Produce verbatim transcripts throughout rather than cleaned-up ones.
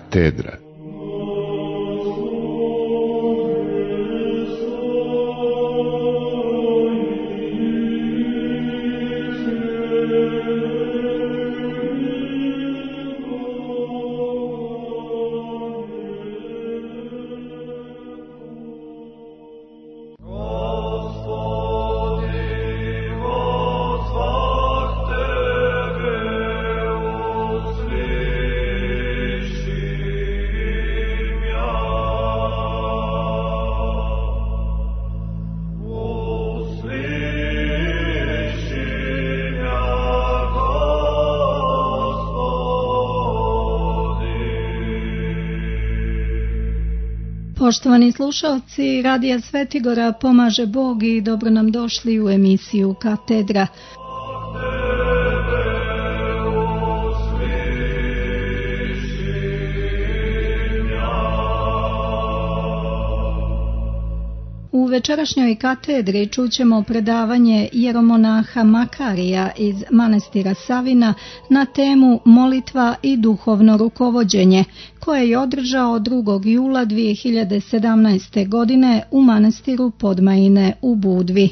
Katedra. Poštovani slušalci, Radija Svetigora Pomaže Bog i dobro nam došli u emisiju Katedra. U večerašnjoj katedri čućemo predavanje jeromonaha Makarija iz manastira Savina na temu molitva i duhovno rukovođenje, koje je održao drugog jula dvije hiljade sedamnaeste. godine u manastiru Podmajine u Budvi.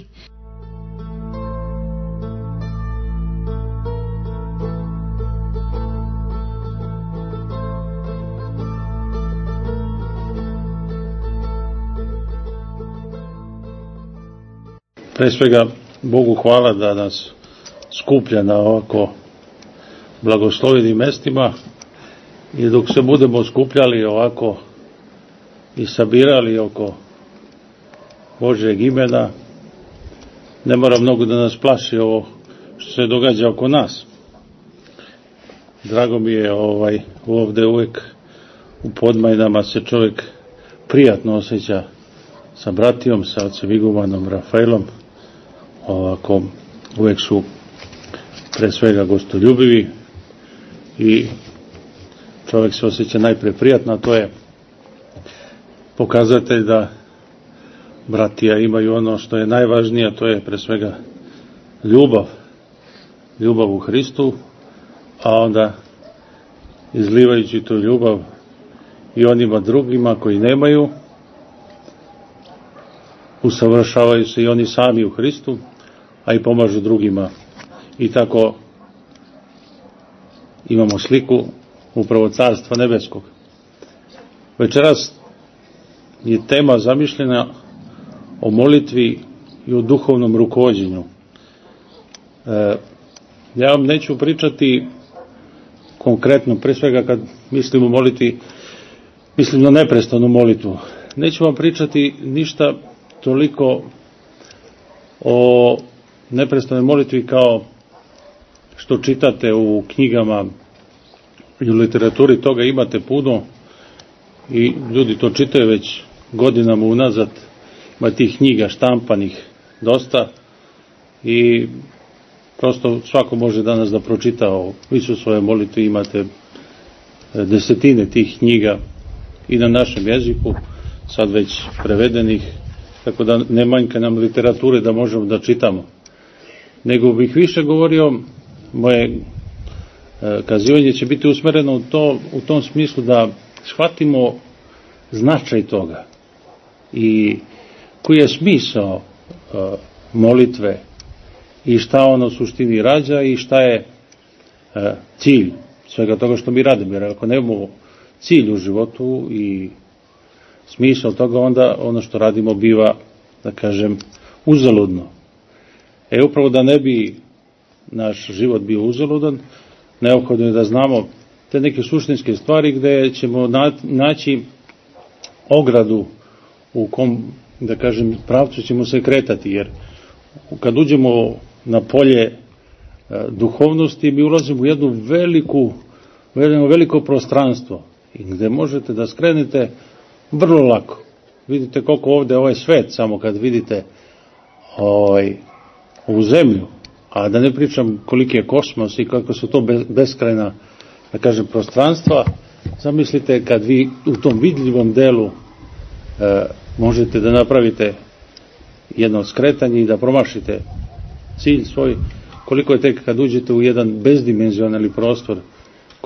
Pre svega Bogu hvala da nas skuplja na ovako blagoslovenim mestima i dok se budemo skupljali ovako i sabirali oko Božjeg imena, ne mora mnogo da nas plaši ovo što se događa oko nas. Drago mi je ovaj, ovde uvek u Podmajinama se čovjek prijatno osjeća sa bratijom, sa ocem igumanom Rafaelom. Ovako, uvek su pre svega gostoljubivi i čovjek se osjeća najpre prijatno, a to je pokazatelj da bratija imaju ono što je najvažnije, a to je pre svega ljubav, ljubav u Hristu, a onda izlivajući tu ljubav i onima drugima koji nemaju, usavršavaju se i oni sami u Hristu, a i pomažu drugima. I tako imamo sliku upravo Carstva nebeskog. Večeras je tema zamišljena o molitvi i o duhovnom rukovođenju. E, ja vam neću pričati konkretno, pre svega kad mislim o molitvi, mislim na neprestanu molitvu. Neću vam pričati ništa toliko o neprestanoj molitvi kao što čitate u knjigama i u literaturi, toga imate puno i ljudi to čitaju već godinama unazad, ima tih knjiga štampanih dosta i prosto svako može danas da pročita o Isusovoj molitvi, imate desetine tih knjiga i na našem jeziku, sad već prevedenih, tako da ne manjka nam literature da možemo da čitamo. Nego bih više govorio, moje kazivanje će biti usmereno u, to, u tom smislu da shvatimo značaj toga i koji je smisao molitve i šta ono u suštini rađa i šta je cilj svega toga što mi radimo. Jer ako nemamo cilj u životu i smisao toga, onda ono što radimo biva, da kažem, uzaludno. E upravo da ne bi naš život bio uzaludan, neophodno je da znamo te neke suštinske stvari gde ćemo naći ogradu u kom, da kažem, pravcu ćemo se kretati, jer kad uđemo na polje duhovnosti, mi ulazimo u jednu veliku, u jedno veliko prostranstvo i gde možete da skrenete vrlo lako. Vidite koliko ovde ovaj svet, samo kad vidite ovaj, ovu zemlju, a da ne pričam koliki je kosmos i kako su to beskrajna, da kažem, prostranstva, zamislite kad vi u tom vidljivom delu e, možete da napravite jedno skretanje i da promašite cilj svoj, koliko je tek kad uđete u jedan bezdimenzionalni prostor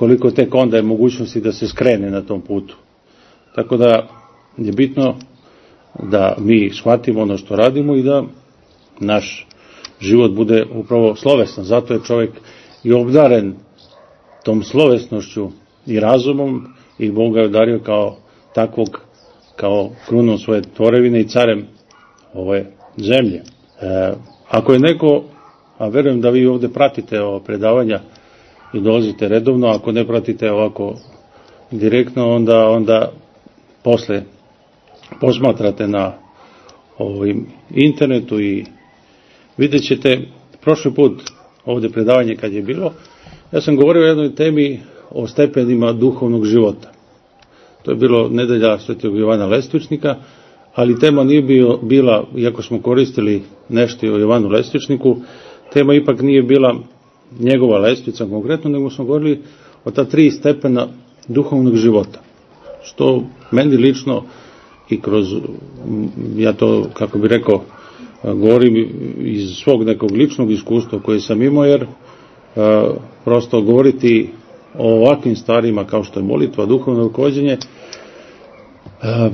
koliko tek onda je mogućnosti da se skrene na tom putu. Tako da je bitno da mi shvatimo ono što radimo i da naš život bude upravo slovesan. Zato je čovjek i obdaren tom slovesnošću i razumom i Bog ga je udario kao takvog, kao krunom svoje tvorevine i carem ove zemlje. E, ako je neko, a verujem da vi ovdje pratite ovo predavanja i dolazite redovno, ako ne pratite ovako direktno, onda, onda posle posmatrate na ovim internetu i vidjet ćete, prošli put ovdje predavanje kad je bilo, ja sam govorio o jednoj temi o stepenima duhovnog života. To je bilo nedelja Svetog Jovana Lestvičnika, ali tema nije bio, bila, iako smo koristili nešto o Jovanu Lestvičniku, tema ipak nije bila njegova lestvica konkretno, nego smo govorili o ta tri stepena duhovnog života. Što meni lično i kroz, ja to, kako bi rekao, govorim iz svog nekog ličnog iskustva koje sam imao, jer a, prosto govoriti o ovakvim stvarima kao što je molitva, duhovno rukovođenje, a,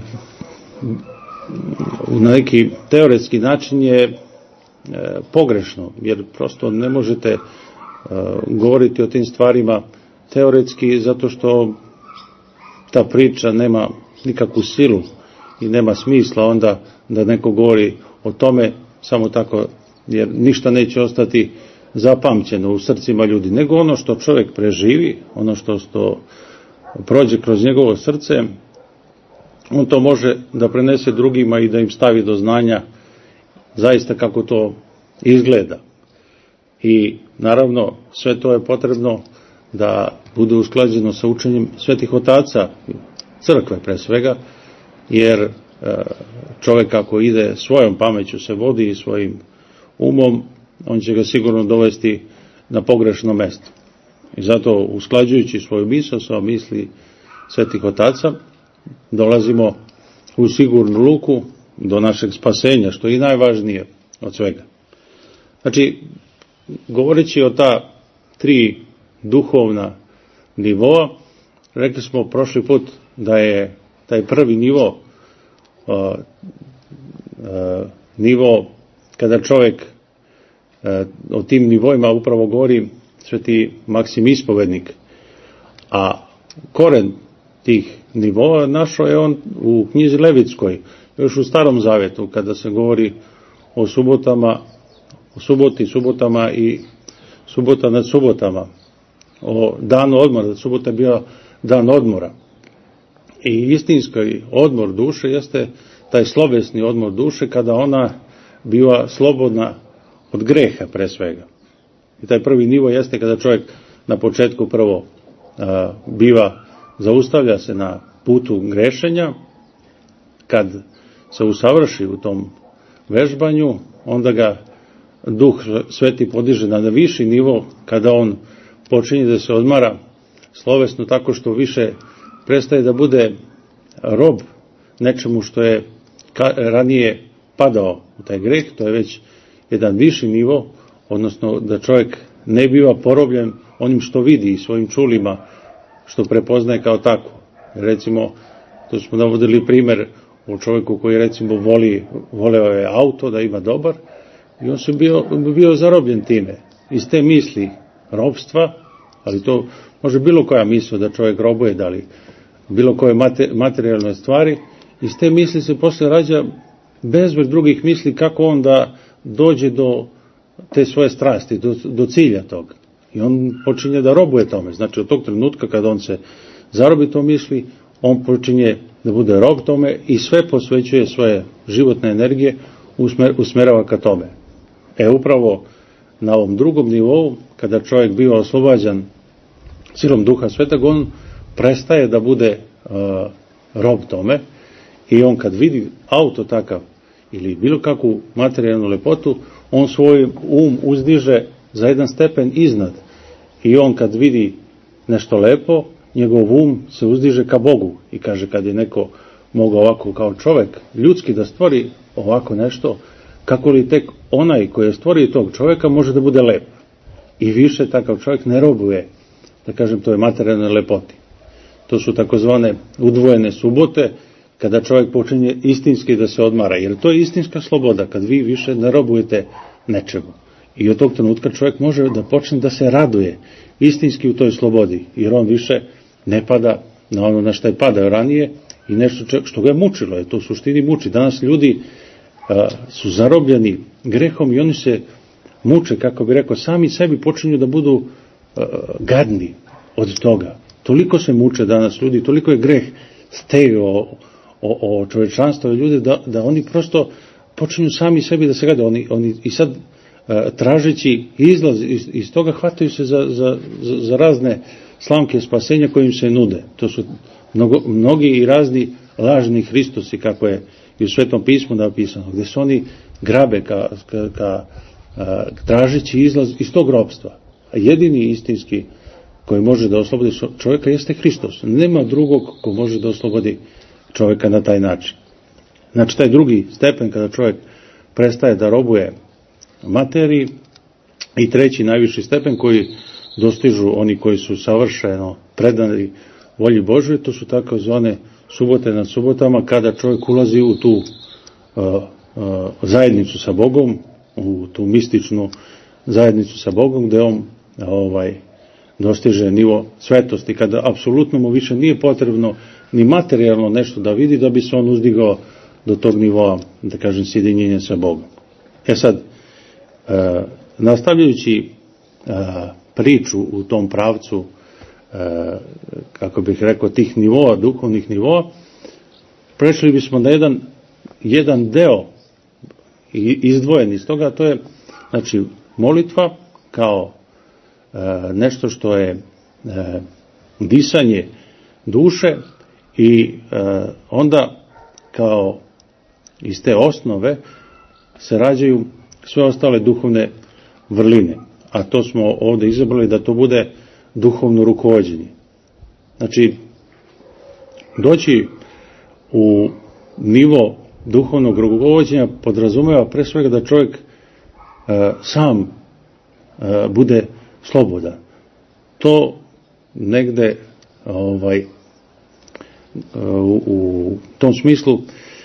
na neki teoretski način je e, pogrešno, jer prosto ne možete e, govoriti o tim stvarima teoretski, zato što ta priča nema nikakvu silu i nema smisla onda da neko govori o tome samo tako, jer ništa neće ostati zapamćeno u srcima ljudi, nego ono što čovjek preživi, ono što, što prođe kroz njegovo srce, on to može da prenese drugima i da im stavi do znanja zaista kako to izgleda. I naravno sve to je potrebno da bude usklađeno sa učenjem svetih otaca, crkve pre svega, jer čovjek ako ide svojom pameću se vodi i svojim umom, on će ga sigurno dovesti na pogrešno mesto. I zato usklađujući svoju misao sa misli svetih otaca, dolazimo u sigurnu luku do našeg spasenja, što je i najvažnije od svega. Znači, govoreći o ta tri duhovna nivoa, rekli smo prošli put da je taj prvi nivo uh, uh, nivo kada čovjek uh, o tim nivoima upravo govori sveti Maksim Ispovednik, a koren tih nivoa našao je on u knjizi Levitskoj, još u Starom Zavetu, kada se govori o subotama, o suboti, subotama i subota nad subotama, o danu odmora, da subota je bio dan odmora. I istinski odmor duše jeste taj slovesni odmor duše kada ona biva slobodna od greha pre svega. I taj prvi nivo jeste kada čovjek na početku prvo a, biva, zaustavlja se na putu grešenja, kad se usavrši u tom vežbanju, onda ga Duh Sveti podiže na viši nivo, kada on počinje da se odmara slovesno tako što više prestaje da bude rob nečemu što je ranije padao u taj greh, to je već jedan viši nivo, odnosno da čovjek ne biva porobljen onim što vidi i svojim čulima, što prepoznaje kao tako. Recimo, to smo navodili primer o čovjeku koji recimo voli, voleo je auto da ima dobar i on se bio, bio zarobljen time. Iz te misli robstva, ali to može bilo koja misla da čovjek robuje, da li bilo koje materijalne stvari, iz te misli se posle rađa bezbroj drugih misli kako on da dođe do te svoje strasti, do, do cilja toga. I on počinje da robuje tome. Znači od tog trenutka kada on se zarobi to misli, on počinje da bude rob tome i sve posvećuje svoje životne energije, usmer, usmerava ka tome. E upravo na ovom drugom nivou, kada čovjek biva oslobađan silom Duha Svetog, on prestaje da bude uh, rob tome i on kad vidi auto takav ili bilo kakvu materijalnu lepotu, on svoj um uzdiže za jedan stepen iznad i on kad vidi nešto lepo, njegov um se uzdiže ka Bogu i kaže kad je neko mogao ovako kao čovjek ljudski da stvori ovako nešto, kako li tek onaj koji je stvorio tog čovjeka može da bude lep. I više takav čovjek ne robuje da kažem, toj materijalnoj lepoti. To su takozvane udvojene subote, kada čovjek počinje istinski da se odmara, jer to je istinska sloboda, kad vi više ne robujete nečemu. I od tog trenutka čovjek može da počne da se raduje istinski u toj slobodi, jer on više ne pada na ono na što je padao ranije i nešto što ga je mučilo, je to u suštini muči. Danas ljudi a, su zarobljeni grehom i oni se muče, kako bi rekao, sami sebi počinju da budu a, gadni od toga. Toliko se muče danas ljudi, toliko je greh stegao o, o, o čovečanstvu ljudi da, da oni prosto počinju sami sebi da se gade. Oni, oni i sad a, tražeći izlaz iz, iz toga hvataju se za, za, za, za razne slamke spasenja koje im se nude. To su mnogo, mnogi i razni lažni Hristosi, kako je i u Svetom pismu napisano, gdje su oni grabe ka, ka, ka a, tražeći izlaz iz tog ropstva. A jedini istinski koji može da oslobodi čovjeka jeste Hristos. Nema drugog ko može da oslobodi čovjeka na taj način. Znači, taj drugi stepen kada čovjek prestaje da robuje materiji, i treći najviši stepen koji dostižu oni koji su savršeno predani volji Božoj, to su takozvane subote nad subotama, kada čovjek ulazi u tu uh, uh, zajednicu sa Bogom, u tu mističnu zajednicu sa Bogom, gdje on ovaj, dostiže nivo svetosti, kada apsolutno mu više nije potrebno ni materijalno nešto da vidi, da bi se on uzdigao do tog nivoa, da kažem, sjedinjenja sa Bogom. E sad, uh, nastavljajući uh, priču u tom pravcu, e, kako bih rekao, tih nivoa, duhovnih nivoa, prešli bismo na jedan, jedan deo izdvojen iz toga, to je, znači, molitva kao e, nešto što je e, disanje duše i e, onda kao iz te osnove se rađaju sve ostale duhovne vrline. A to smo ovdje izabrali da to bude duhovno rukovođenje. Znači, doći u nivo duhovnog rukovođenja podrazumeva pre svega da čovjek e, sam e, bude slobodan. To negde ovaj, u, u tom smislu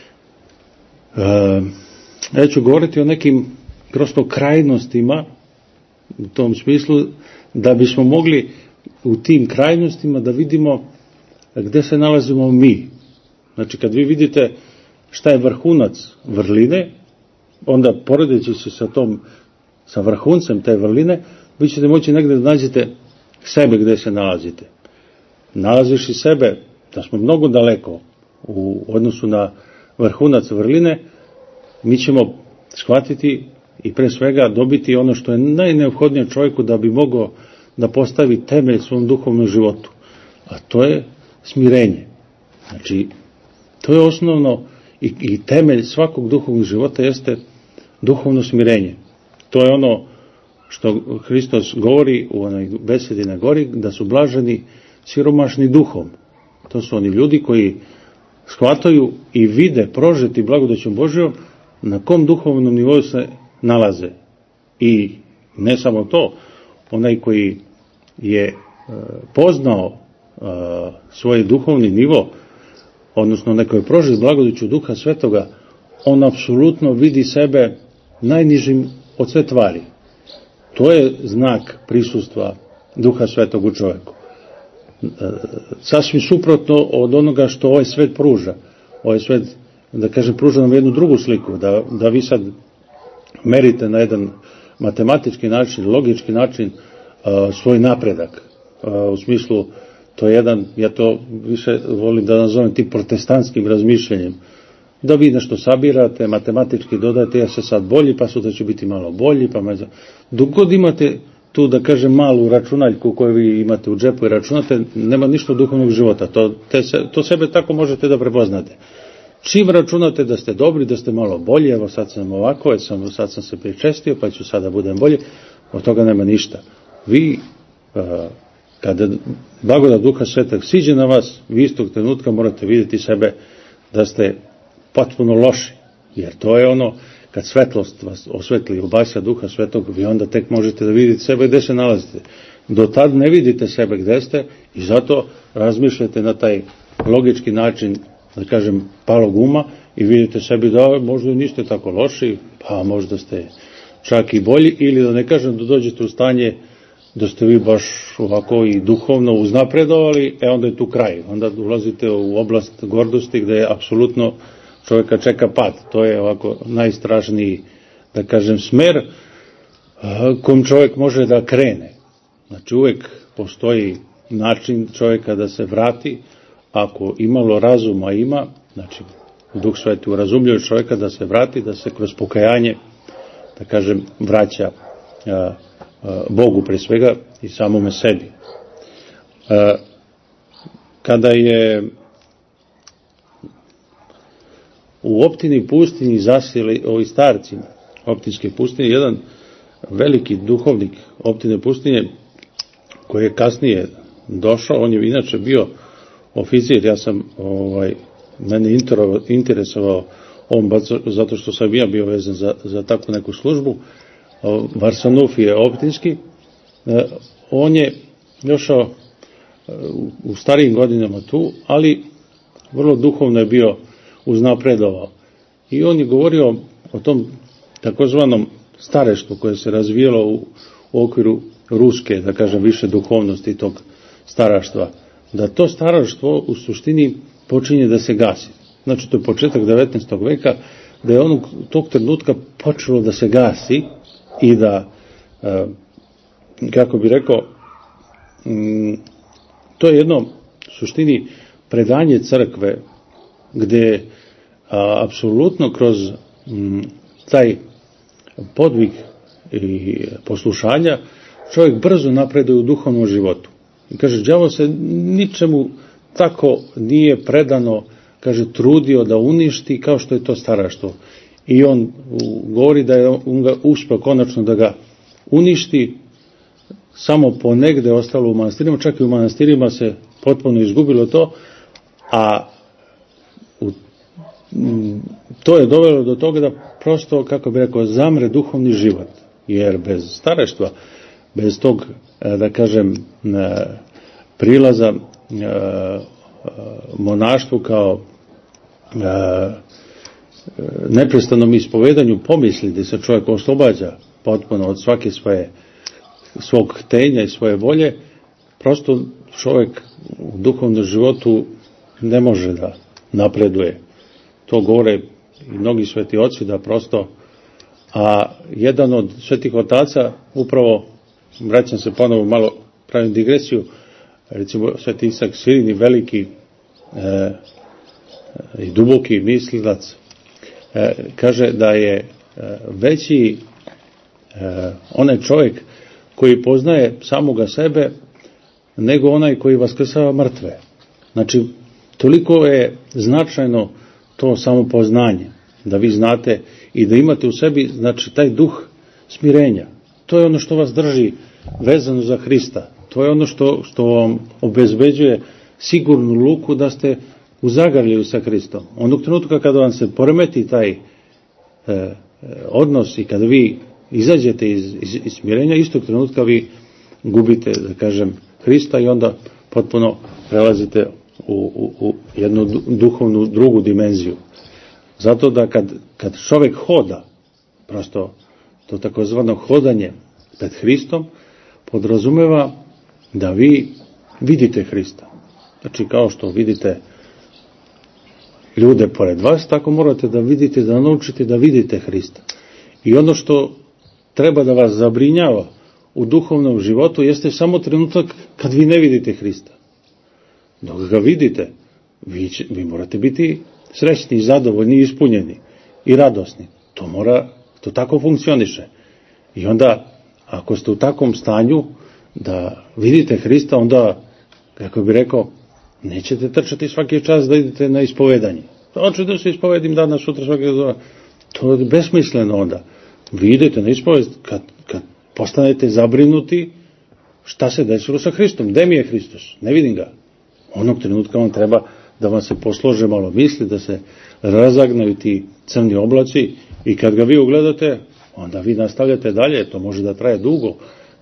e, ja ću govoriti o nekim prosto krajnostima, u tom smislu da bismo mogli u tim krajnostima da vidimo gdje se nalazimo mi. Znači, kad vi vidite šta je vrhunac vrline, onda poredeći se sa tom, sa vrhuncem te vrline, vi ćete moći negdje da nađete sebe gdje se nalazite. Nalaziš i sebe, da smo mnogo daleko u odnosu na vrhunac vrline, mi ćemo shvatiti i pre svega dobiti ono što je najneophodnije čovjeku da bi mogao da postavi temelj svom duhovnom životu. A to je smirenje. Znači, to je osnovno i, i temelj svakog duhovnog života jeste duhovno smirenje. To je ono što Hristos govori u onoj besedi na gori, da su blaženi siromašni duhom. To su oni ljudi koji shvataju i vide prožeti blagodaćom Božjom na kom duhovnom nivou se nalaze. I ne samo to, onaj koji je e, poznao e, svoj duhovni nivo, odnosno neko je prožet blagodaću Duha Svetoga, on apsolutno vidi sebe najnižim od sve tvari. To je znak prisustva Duha Svetog u čovjeku. E, sasvim suprotno od onoga što ovaj svet pruža. Ovaj svet, da kažem, pruža nam jednu drugu sliku, da, da vi sad merite na jedan matematički način, logički način uh, svoj napredak. Uh, u smislu, to je jedan, ja to više volim da nazovem tim protestantskim razmišljanjem. Da vi nešto sabirate, matematički dodajete, ja se sad bolji, pa sutra ću biti malo bolji, pa me... Dok god imate tu, da kažem, malu računaljku koju vi imate u džepu i računate, nema ništa duhovnog života. To, te se, to sebe tako možete da prepoznate. Čim računate da ste dobri, da ste malo bolji, evo sad sam ovako, sam, sad sam se pričestio, pa ću sada budem bolji, od toga nema ništa. Vi, uh, kada blagodat Duha Svetog siđe na vas, vi istog trenutka morate vidjeti sebe da ste potpuno loši, jer to je ono, kad svetlost vas osvetli, obasja Duha Svetog, vi onda tek možete da vidite sebe gdje se nalazite. Do tad ne vidite sebe gde ste i zato razmišljate na taj logički način, da kažem, palog uma i vidite sebi da možda niste tako loši, pa možda ste čak i bolji, ili da ne kažem da dođete u stanje da ste vi baš ovako i duhovno uznapredovali, e onda je tu kraj. Onda ulazite u oblast gordosti gde je apsolutno čovjeka čeka pad. To je ovako najstrašniji, da kažem, smer kom čovjek može da krene. Znači uvek postoji način čovjeka da se vrati, ako imalo razuma ima, znači Duh Sveti urazumljuje čovjeka da se vrati, da se kroz pokajanje, da kažem, vraća a, a, Bogu pre svega i samome sebi. A, kada je u optini pustinji zasjeli ovi starci optinske pustinje, jedan veliki duhovnik optine pustinje, koji je kasnije došao, on je inače bio oficir, ja sam, ovaj, mene interesovao on, zato što sam ja bio vezan za, za takvu neku službu, Varsanufije optinski, on je došao u starijim godinama tu, ali vrlo duhovno je bio uznapredovao. I on je govorio o tom takozvanom stareštvu koje se razvijelo u, u okviru ruske, da kažem, više duhovnosti tog staraštva. Da to staraštvo u suštini počinje da se gasi. Znači, to je početak devetnaestog veka, da je onog tog trenutka počelo da se gasi i da, e, kako bi rekao, m, to je jedno suštini predanje crkve gde a, apsolutno kroz m, taj podvig i poslušanja čovjek brzo napreduje u duhovnom životu. I kaže, đavo se ničemu tako nije predano, kaže, trudio da uništi kao što je to staraštvo. I on govori da je on ga uspeo konačno da ga uništi, samo ponegde ostalo u manastirima, čak i u manastirima se potpuno izgubilo to, a u, to je dovelo do toga da prosto, kako bi rekao, zamre duhovni život. Jer bez staraštva, bez tog, da kažem, prilaza monaštvu kao neprestanom ispovedanju pomisli gde se čovjek oslobađa potpuno od svake svoje svog htenja i svoje volje, prosto čovjek u duhovnom životu ne može da napreduje. To govore i mnogi sveti oci, da prosto, a jedan od svetih otaca, upravo, vraćam se ponovo malo, pravim digresiju, recimo sveti Isak Sirini, veliki e, i duboki mislilac, e, kaže da je e, veći e, onaj čovjek koji poznaje samoga sebe nego onaj koji vaskrsava mrtve. Znači, toliko je značajno to samopoznanje, da vi znate i da imate u sebi, znači, taj duh smirenja. To je ono što vas drži vezano za Hrista. To je ono što, što vam obezbeđuje sigurnu luku da ste u zagrljaju sa Hristom. Onog trenutka kada vam se poremeti taj e, odnos i kada vi izađete iz, iz, iz smirenja, istog trenutka vi gubite, da kažem, Hrista i onda potpuno prelazite u, u, u jednu duhovnu drugu dimenziju. Zato da kad, kad čovjek hoda, prosto to takozvano hodanje pred Hristom, podrazumeva da vi vidite Hrista. Znači, kao što vidite ljude pored vas, tako morate da vidite, da naučite da vidite Hrista. I ono što treba da vas zabrinjava u duhovnom životu jeste samo trenutak kad vi ne vidite Hrista. Dok ga vidite, vi, će, vi morate biti srećni, zadovoljni, ispunjeni i radosni. To mora, to tako funkcioniše. I onda, ako ste u takvom stanju da vidite Hrista, onda, kako bi rekao, nećete trčati svaki čas da idete na ispovedanje. Hoću da se ispovedim danas, sutra, svaki dan. To je besmisleno onda. Vi idete na ispoved kad, kad postanete zabrinuti šta se desilo sa Hristom. Gde mi je Hristos? Ne vidim ga. Onog trenutka vam treba da vam se poslože malo misli, da se razagnaju ti crni oblaci i kad ga vi ugledate, onda vi nastavljate dalje. To može da traje dugo.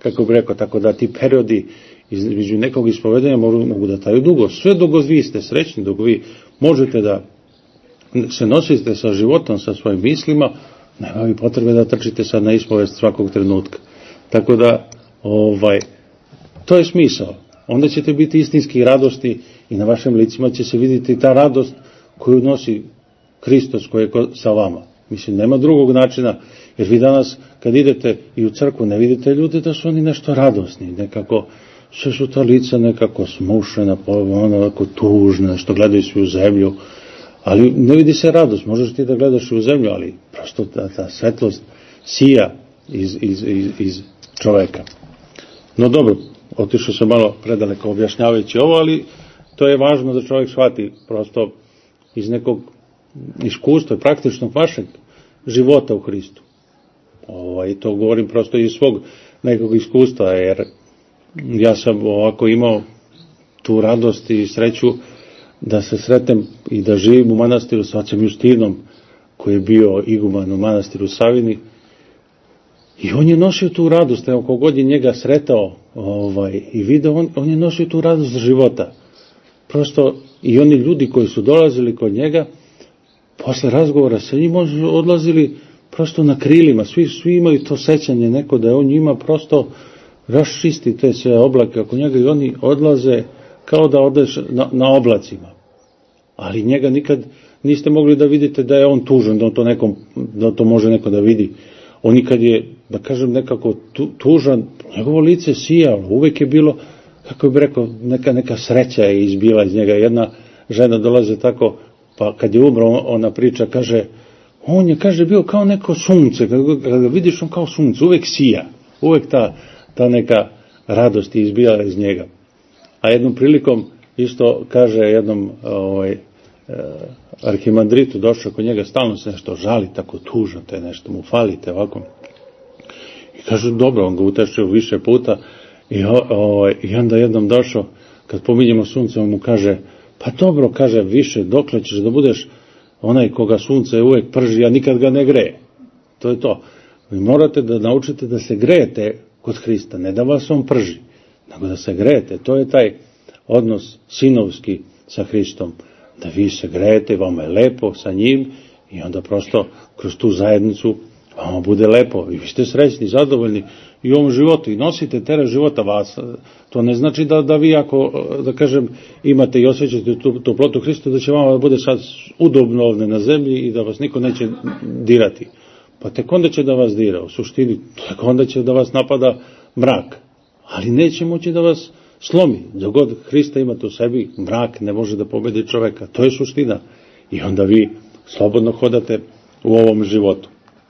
kako bi rekao, tako da ti periodi između nekog ispovedanja mogu, mogu da traju dugo. Sve dok vi ste srećni, dok vi možete da se nosite sa životom, sa svojim mislima, nema vi potrebe da trčite sad na ispovest svakog trenutka. Tako da, ovaj, to je smisao. Onda ćete biti istinski radosti i na vašim licima će se vidjeti ta radost koju nosi Hristos koji je sa vama. Mislim, nema drugog načina, jer vi danas kad idete i u crkvu ne vidite ljude da su oni nešto radosni, nekako, sve su ta lica nekako smušena, onako tužna, što gledaju svi u zemlju, ali ne vidi se radost, možeš ti da gledaš u zemlju, ali prosto ta, ta svetlost sija iz, iz, iz, iz čoveka. No dobro, otišao sam malo predaleko objašnjavajući ovo, ali to je važno da čovjek shvati prosto iz nekog iskustva, praktičnog vašeg života u Hristu. Ovaj, to govorim prosto iz svog nekog iskustva, jer ja sam ovako imao tu radost i sreću da se sretem i da živim u manastiru sa ocem Justinom, koji je bio iguman u manastiru Savini. I on je nosio tu radost, evo kogod je njega sretao ovaj, i video, on, on je nosio tu radost života. Prosto i oni ljudi koji su dolazili kod njega, posle razgovora sa njim odlazili prosto na krilima, svi, svi imaju to sećanje neko da je on njima prosto raščisti te sve oblake oko njega i oni odlaze kao da odeš na, na oblacima. Ali njega nikad niste mogli da vidite da je on tužan, da, on to, nekom, da to može neko da vidi. On nikad je, da kažem, nekako tu, tužan, njegovo lice sijalo, uvek je bilo, kako bi rekao, neka, neka sreća je izbila iz njega. Jedna žena dolaze tako, pa kad je umro, ona priča, kaže, on je, kaže, bio kao neko sunce, kada ga vidiš, on kao sunce, uvek sija, uvek ta, ta neka radost je izbijala iz njega. A jednom prilikom, isto kaže jednom ovaj, e, arhimandritu, došao kod njega, stalno se nešto žali, tako tužno, te nešto mu falite ovako. I kaže, dobro, on ga utešio više puta i, o, i onda jednom došao, kad pominjemo sunce, on mu kaže, pa dobro, kaže, više, dokle ćeš da budeš onaj koga sunce uvek prži, a nikad ga ne greje. To je to. Vi morate da naučite da se grejete kod Hrista, ne da vas on prži, nego da se grejete. To je taj odnos sinovski sa Hristom, da vi se grejete, vama je lepo sa njim i onda prosto kroz tu zajednicu vama bude lepo i vi ste srećni, zadovoljni i u ovom životu i nosite teret života vas. To ne znači da, da vi ako, da kažem, imate i osjećate tu toplotu Hrista, da će vama da bude sad udobno ovdje na zemlji i da vas niko neće dirati. Pa tek onda će da vas dira, u suštini, tek onda će da vas napada mrak, ali neće moći da vas slomi. Dok god Hrista imate u sebi, mrak ne može da pobedi čoveka. To je suština. I onda vi slobodno hodate u ovom životu.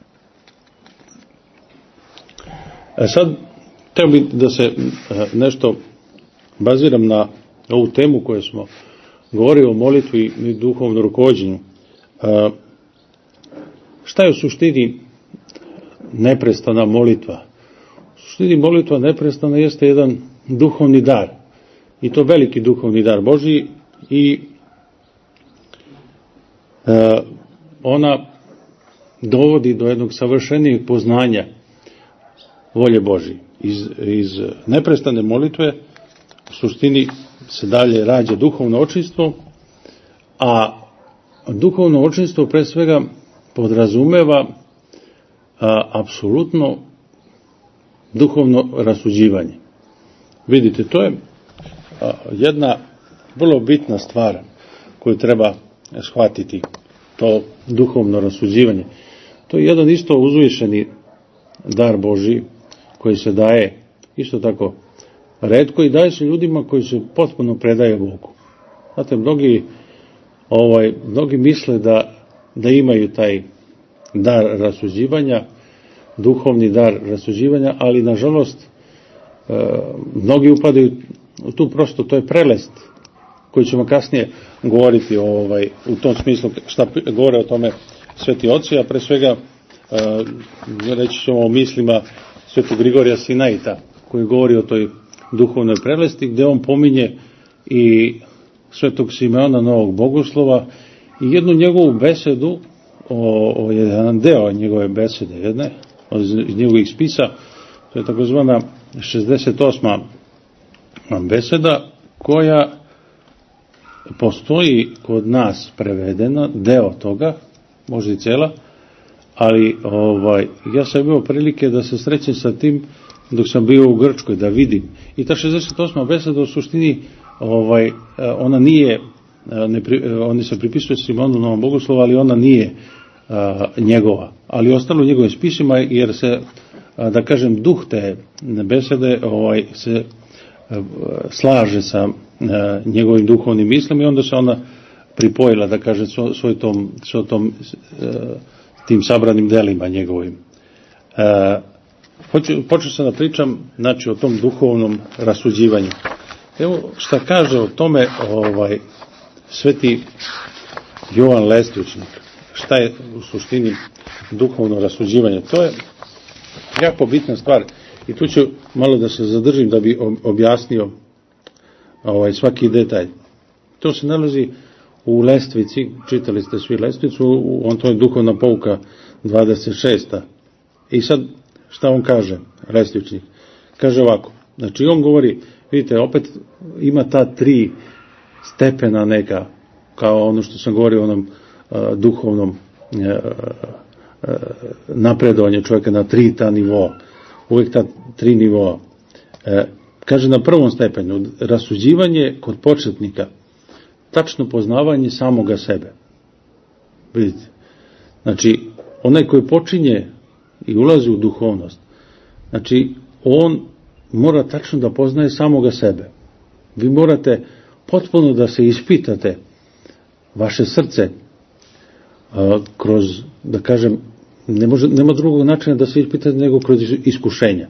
E sad, teo bi da se nešto baziram na ovu temu koju smo govorili o molitvi i duhovnom rukovođenju. E, šta je u suštini neprestana molitva? U suštini molitva neprestana jeste jedan duhovni dar. I to veliki duhovni dar Božji i e, ona dovodi do jednog savršenijeg poznanja volje Božje. Iz, iz neprestane molitve u suštini se dalje rađa duhovno očinstvo, a duhovno očinstvo pre svega podrazumeva a, apsolutno duhovno rasuđivanje. Vidite, to je a, jedna vrlo bitna stvar koju treba shvatiti, to duhovno rasuđivanje. To je jedan isto uzvišeni dar Božji koji se daje isto tako retko i daje se ljudima koji se potpuno predaje Bogu. Znate, mnogi, ovaj, mnogi misle da, da imaju taj dar rasuđivanja, duhovni dar rasuđivanja, ali nažalost e, mnogi upadaju u tu prosto, to je prelest koju ćemo kasnije govoriti ovaj, u tom smislu šta govore o tome sveti oci, a pre svega e, reći ćemo o mislima svetog Grigorija Sinaita koji govori o toj duhovnoj prelesti gdje on pominje i svetog Simeona Novog Bogoslova i jednu njegovu besedu o, o jedan deo njegove besede jedne iz njegovih spisa, to je takozvana šezdeset osma beseda koja postoji kod nas prevedena, deo toga, možda i cela, ali ovaj, ja sam bio prilike da se srećem sa tim dok sam bio u Grčkoj, da vidim. I ta šezdeset osma beseda u suštini, ovaj, ona nije, ne, oni se pripisuju Simonu Novom Bogoslovu, ali ona nije a, njegova. Ali ostalo u njegovim spisima, jer se, a, da kažem, duh te besede ovaj, se a, slaže sa a, njegovim duhovnim mislima i onda se ona pripojila, da kažem, svoj tom, svoj tom a, tim sabranim delima njegovim. A, Hoću, počeo sam da pričam, znači, o tom duhovnom rasuđivanju. Evo šta kaže o tome ovaj, sveti Jovan Lestvičnik. Šta je u suštini duhovno rasuđivanje? To je jako bitna stvar. I tu ću malo da se zadržim da bi objasnio ovaj, svaki detalj. To se nalazi u Lestvici, čitali ste svi Lestvicu, on to je duhovna pouka dvadeset šesta. I sad, šta on kaže, Lestvičnik? Kaže ovako, znači on govori, vidite, opet ima ta tri stepena neka, kao ono što sam govorio o onom a, duhovnom a, a, napredovanje čovjeka na tri ta nivoa, uvijek ta tri nivoa. E, kaže na prvom stepenu, rasuđivanje kod početnika, tačno poznavanje samoga sebe. Vidite, znači onaj koji počinje i ulazi u duhovnost, znači on mora tačno da poznaje samoga sebe. Vi morate potpuno da se ispitate vaše srce a, kroz, da kažem, ne može, nema drugog načina da se ispitate nego kroz iskušenja.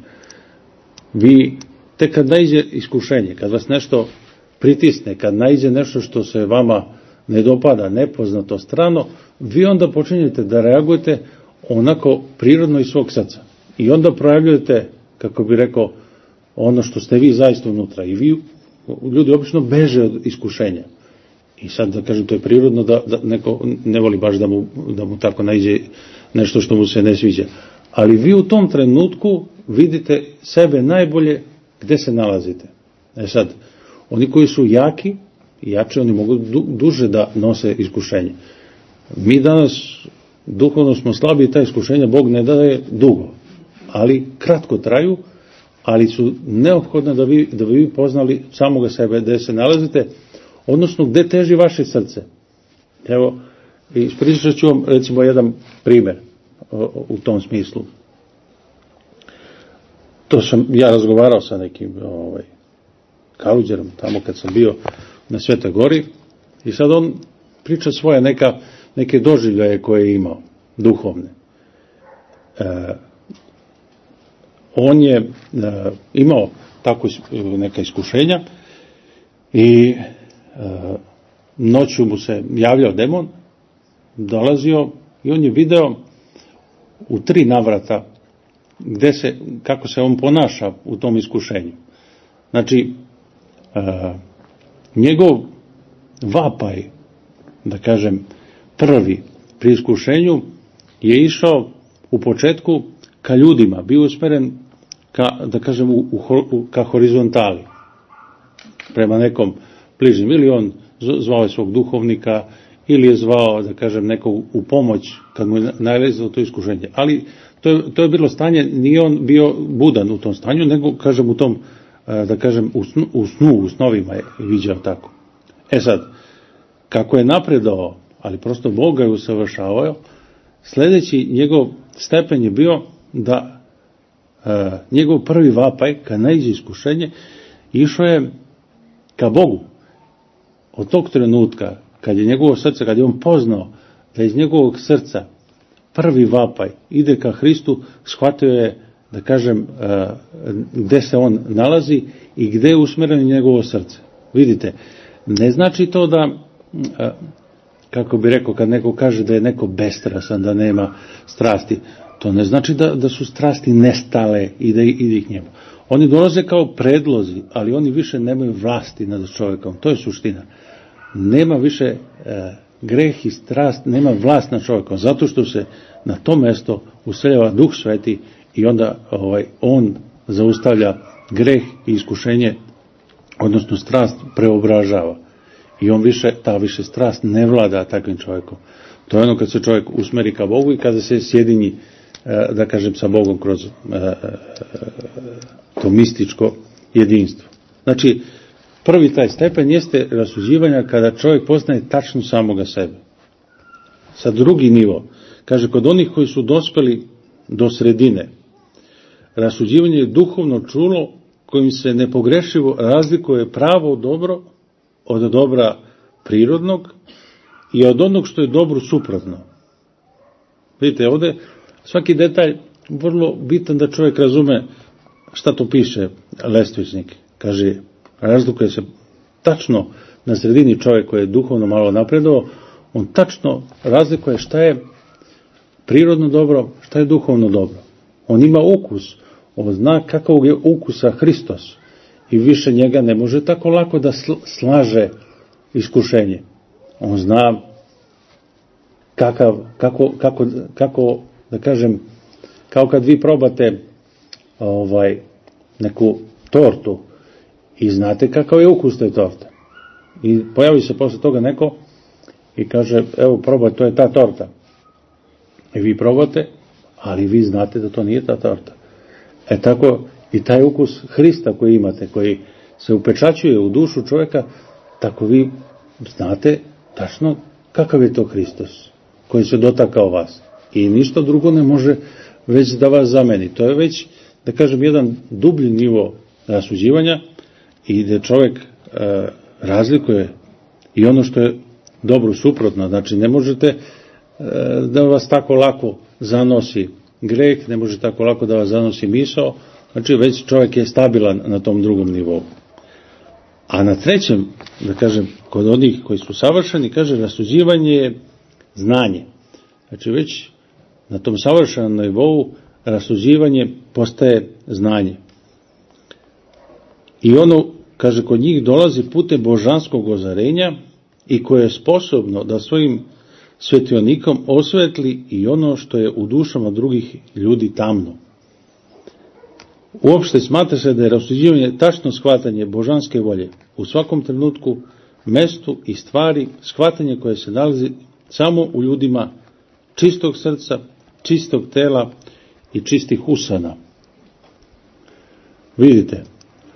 Vi, tek kad naiđe iskušenje, kad vas nešto pritisne, kad naiđe nešto što se vama ne dopada, nepoznato, strano, vi onda počinjete da reagujete onako prirodno iz svog srca. I onda projavljujete, kako bi rekao, ono što ste vi zaista unutra. I vi, ljudi obično beže od iskušenja. I sad, da kažem, to je prirodno da, da neko ne voli baš da mu, da mu tako naiđe nešto što mu se ne sviđa. Ali vi u tom trenutku vidite sebe najbolje gde se nalazite. E sad, oni koji su jaki i jači, oni mogu du, duže da nose iskušenje. Mi danas duhovno smo slabi i ta iskušenja Bog ne daje dugo, ali kratko traju, ali su neophodne da vi, da bi vi poznali samoga sebe, gde se nalazite, odnosno gde teži vaše srce. Evo, ispričat ću vam recimo jedan primer u tom smislu. To sam ja razgovarao sa nekim ovaj, kaluđerom tamo kad sam bio na Svetoj Gori i sad on priča svoje neka, neke doživljaje koje je imao, duhovne. E, on je e, imao tako neka iskušenja i e, noću mu se javljao demon, dolazio i on je video u tri navrata gde se, kako se on ponaša u tom iskušenju. Znači, e, njegov vapaj, da kažem, prvi pri iskušenju je išao u početku ka ljudima, bio usmeren ka, da kažem, u, u, ka horizontali, prema nekom bližnjem, ili on zvao je svog duhovnika, ili je zvao, da kažem, nekog u pomoć kad mu je nalezilo to iskušenje. Ali to je, to je bilo stanje, nije on bio budan u tom stanju, nego, kažem, u tom, da kažem, u snu, u, snu, u snovima je viđao tako. E sad, kako je napredao, ali prosto Bog ga je usavršavao, sledeći njegov stepen je bio da e, njegov prvi vapaj, kad naiđe iskušenje, išao je ka Bogu. Od tog trenutka, kad je njegovo srce, kad je on poznao da iz njegovog srca prvi vapaj ide ka Hristu, shvatio je, da kažem, e, gde se on nalazi i gde je usmereno njegovo srce. Vidite, ne znači to da, e, kako bi rekao, kad neko kaže da je neko bestrasan, da nema strasti, to ne znači da, da su strasti nestale i da ide ih njemu. Oni dolaze kao predlozi, ali oni više nemaju vlasti nad čovjekom. To je suština. Nema više e, greh i strast, nema vlast nad čovjekom, zato što se na to mesto useljava Duh Sveti i onda ovaj, on zaustavlja greh i iskušenje, odnosno strast, preobražava. I on više, ta više strast ne vlada takvim čovjekom. To je ono kad se čovjek usmeri ka Bogu i kada se sjedinji, da kažem, sa Bogom kroz to mističko jedinstvo. Znači, prvi taj stepen jeste rasuđivanja kada čovjek poznaje tačno samoga sebe. Sa drugi nivo, kaže, kod onih koji su dospeli do sredine, rasuđivanje je duhovno čulo kojim se nepogrešivo razlikuje pravo dobro od dobra prirodnog i od onog što je dobro suprotno. Vidite, ovdje svaki detalj vrlo bitan da čovjek razume šta to piše lestvičnik. Kaže, razlikuje se tačno na sredini čovjek koji je duhovno malo napredovao, on tačno razlikuje šta je prirodno dobro, šta je duhovno dobro. On ima ukus, on zna kakvog je ukusa Hristos i više njega ne može tako lako da slaže iskušenje. On zna kakav, kako, kako, kako da kažem, kao kad vi probate ovaj, neku tortu i znate kakav je ukus te torte. I pojavi se posle toga neko i kaže, evo probaj, to je ta torta. I vi probate, ali vi znate da to nije ta torta. E tako i taj ukus Hrista koji imate, koji se upečaćuje u dušu čovjeka, tako vi znate tačno kakav je to Hristos koji se dotakao vas. I ništa drugo ne može već da vas zameni. To je već, da kažem, jedan dublji nivo rasuđivanja i gdje čovjek e, razlikuje i ono što je dobro suprotno. Znači, ne možete e, da vas tako lako zanosi greh, ne može tako lako da vas zanosi misao, znači već čovjek je stabilan na tom drugom nivou. A na trećem, da kažem, kod onih koji su savršeni, kaže, rasuđivanje je znanje. Znači već na tom savršenom nivou rasuđivanje postaje znanje. I ono, kaže, kod njih dolazi putem božanskog ozarenja i koje je sposobno da svojim svetionikom osvetli i ono što je u dušama drugih ljudi tamno. Uopšte smatra se da je rasuđivanje tačno shvatanje božanske volje u svakom trenutku, mestu i stvari, shvatanje koje se nalazi samo u ljudima čistog srca, čistog tela i čistih usana. Vidite,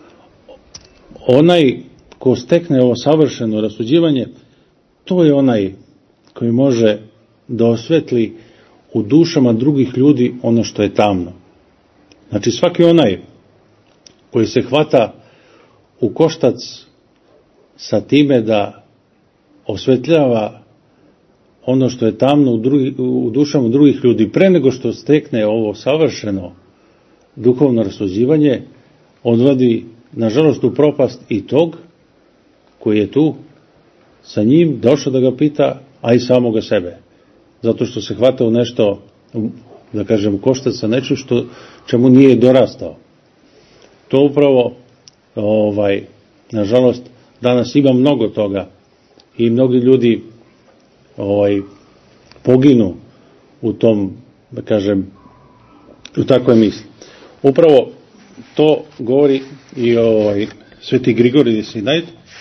onaj ko stekne ovo savršeno rasuđivanje, to je onaj koji može da osvetli u dušama drugih ljudi ono što je tamno. Znači svaki onaj koji se hvata u koštac sa time da osvetljava ono što je tamno u, drugi, u dušama drugih ljudi, pre nego što stekne ovo savršeno duhovno rasuđivanje, odvodi, nažalost, u propast i tog koji je tu sa njim došao da ga pita, a i samoga sebe. Zato što se hvata u nešto, da kažem, u koštac sa nečim što, čemu nije dorastao. To upravo, ovaj, nažalost, danas ima mnogo toga i mnogi ljudi ovaj, poginu u tom, da kažem, u takvoj misli. Upravo to govori i ovaj, Sveti Grigorije Sinajt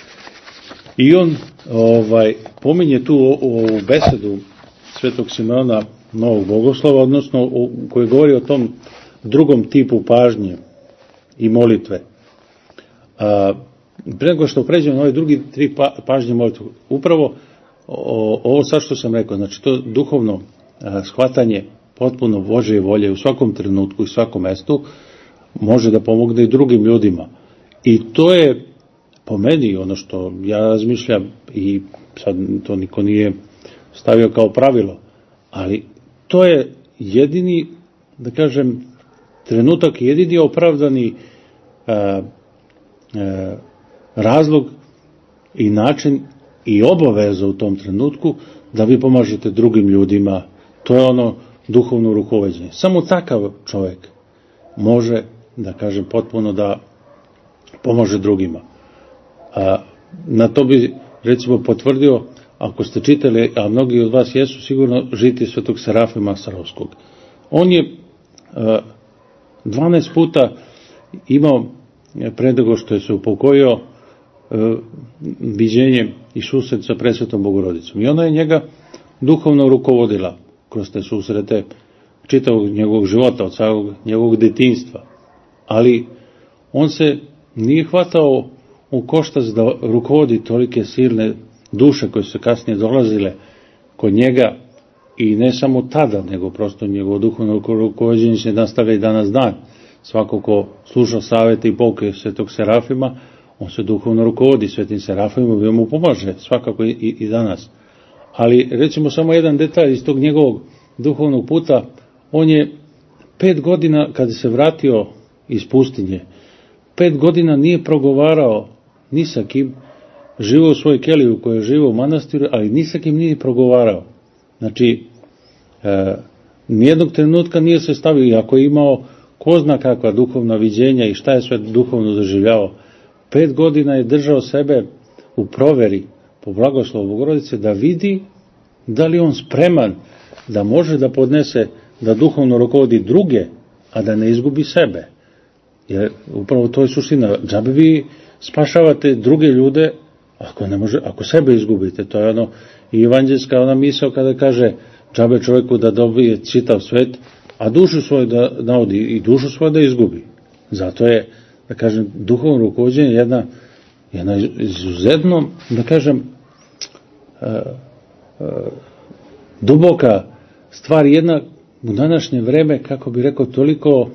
i on ovaj, pominje tu ovu besedu Svetog Simeona Novog Bogoslova, odnosno u, koji govori o tom drugom tipu pažnje i molitve. A, pre nego što pređemo na ovaj drugi tri pa, pažnje molitve, upravo o, ovo sad što sam rekao, znači to duhovno a, shvatanje potpuno Božje volje u svakom trenutku i svakom mestu može da pomogne i drugim ljudima. I to je po meni ono što ja razmišljam, i sad to niko nije stavio kao pravilo, ali to je jedini, da kažem, trenutak, jedini opravdani a, a, razlog i način i obaveza u tom trenutku da vi pomažete drugim ljudima. To je ono duhovno rukovođenje. Samo takav čovjek može, da kažem, potpuno da pomože drugima. A, na to bi, recimo, potvrdio, ako ste čitali, a mnogi od vas jesu sigurno, žitije Svetog Serafima Sarovskog. On je a, dvanaest puta imao pre nego što je se upokojio, viđenje i susret sa Presvetom Bogorodicom. I ona je njega duhovno rukovodila kroz te susrete čitavog njegovog života, od samog njegovog detinjstva. Ali on se nije hvatao u koštac da rukovodi tolike silne duše koje su kasnije dolazile kod njega, i ne samo tada, nego prosto njegovo duhovno rukovođenje se nastavlja i danas dan. Svako ko sluša savete i pouke Svetog Serafima, on se duhovno rukovodi Svetim Serafimom i on mu pomaže, svakako i, i danas. Ali recimo samo jedan detalj iz tog njegovog duhovnog puta, on je pet godina, kada se vratio iz pustinje, pet godina nije progovarao ni sa kim, živio u svojoj keliji u kojoj je živio u manastiru, ali ni sa kim nije progovarao. Znači, e, nijednog trenutka nije se stavio, iako je imao ko zna kakva duhovna viđenja i šta je sve duhovno doživljavao. Pet godina je držao sebe u proveri po blagoslovu Bogorodice da vidi da li on spreman da može da podnese, da duhovno rukovodi druge, a da ne izgubi sebe. Jer upravo to je suština. Džabe vi spašavate druge ljude ako ne može, ako sebe izgubite. To je ono i evanđelska ona misao kada kaže džabe čovjeku da dobije čitav svet, a dušu svoju da navodi i dušu svoju da izgubi. Zato je, da kažem, duhovno rukovođenje jedna, jedna izuzetno, da kažem, uh, uh, duboka stvar, jedna u današnje vreme, kako bi rekao, toliko uh,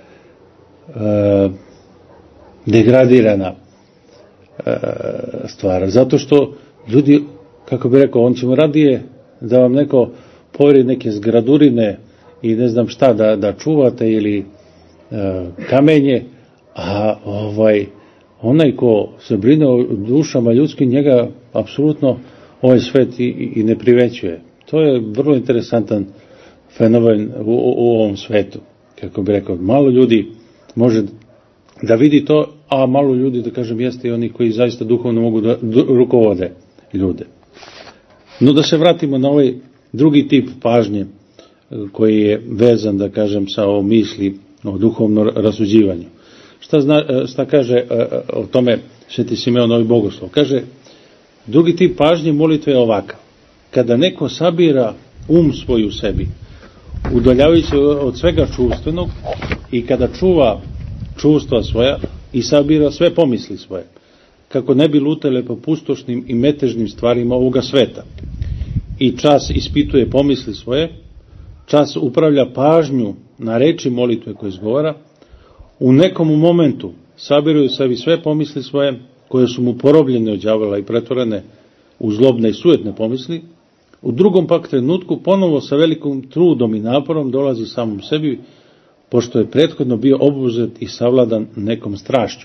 degradirana uh, stvar. Zato što ljudi, kako bi rekao, on će mu radije da vam neko poveri neke zgradurine i ne znam šta da, da čuvate ili e, kamenje, a ovaj onaj ko se brine o dušama ljudskim, njega apsolutno ovaj svet i, i ne privećuje. To je vrlo interesantan fenomen u, u, u ovom svetu. Kako bi rekao, malo ljudi može da vidi to, a malo ljudi, da kažem, jeste i oni koji zaista duhovno mogu da rukovode ljude. No da se vratimo na ovaj drugi tip pažnje koji je vezan, da kažem, sa ovom misli o duhovnom rasuđivanju. Šta, zna, šta kaže o tome Sveti Simeon Novi Bogoslov? Kaže, drugi tip pažnje molitve je ovakav. Kada neko sabira um svoj u sebi, udaljavajući od svega čuvstvenog, i kada čuva čuvstva svoja i sabira sve pomisli svoje, kako ne bi lutale po pustošnim i metežnim stvarima ovoga sveta. I čas ispituje pomisli svoje, čas upravlja pažnju na reči molitve koje izgovara, u nekom momentu sabiraju sebi sve pomisli svoje, koje su mu porobljene od đavola i pretvorene u zlobne i sujetne pomisli, u drugom pak trenutku ponovo sa velikom trudom i naporom dolazi samom sebi, pošto je prethodno bio obuzet i savladan nekom strašću.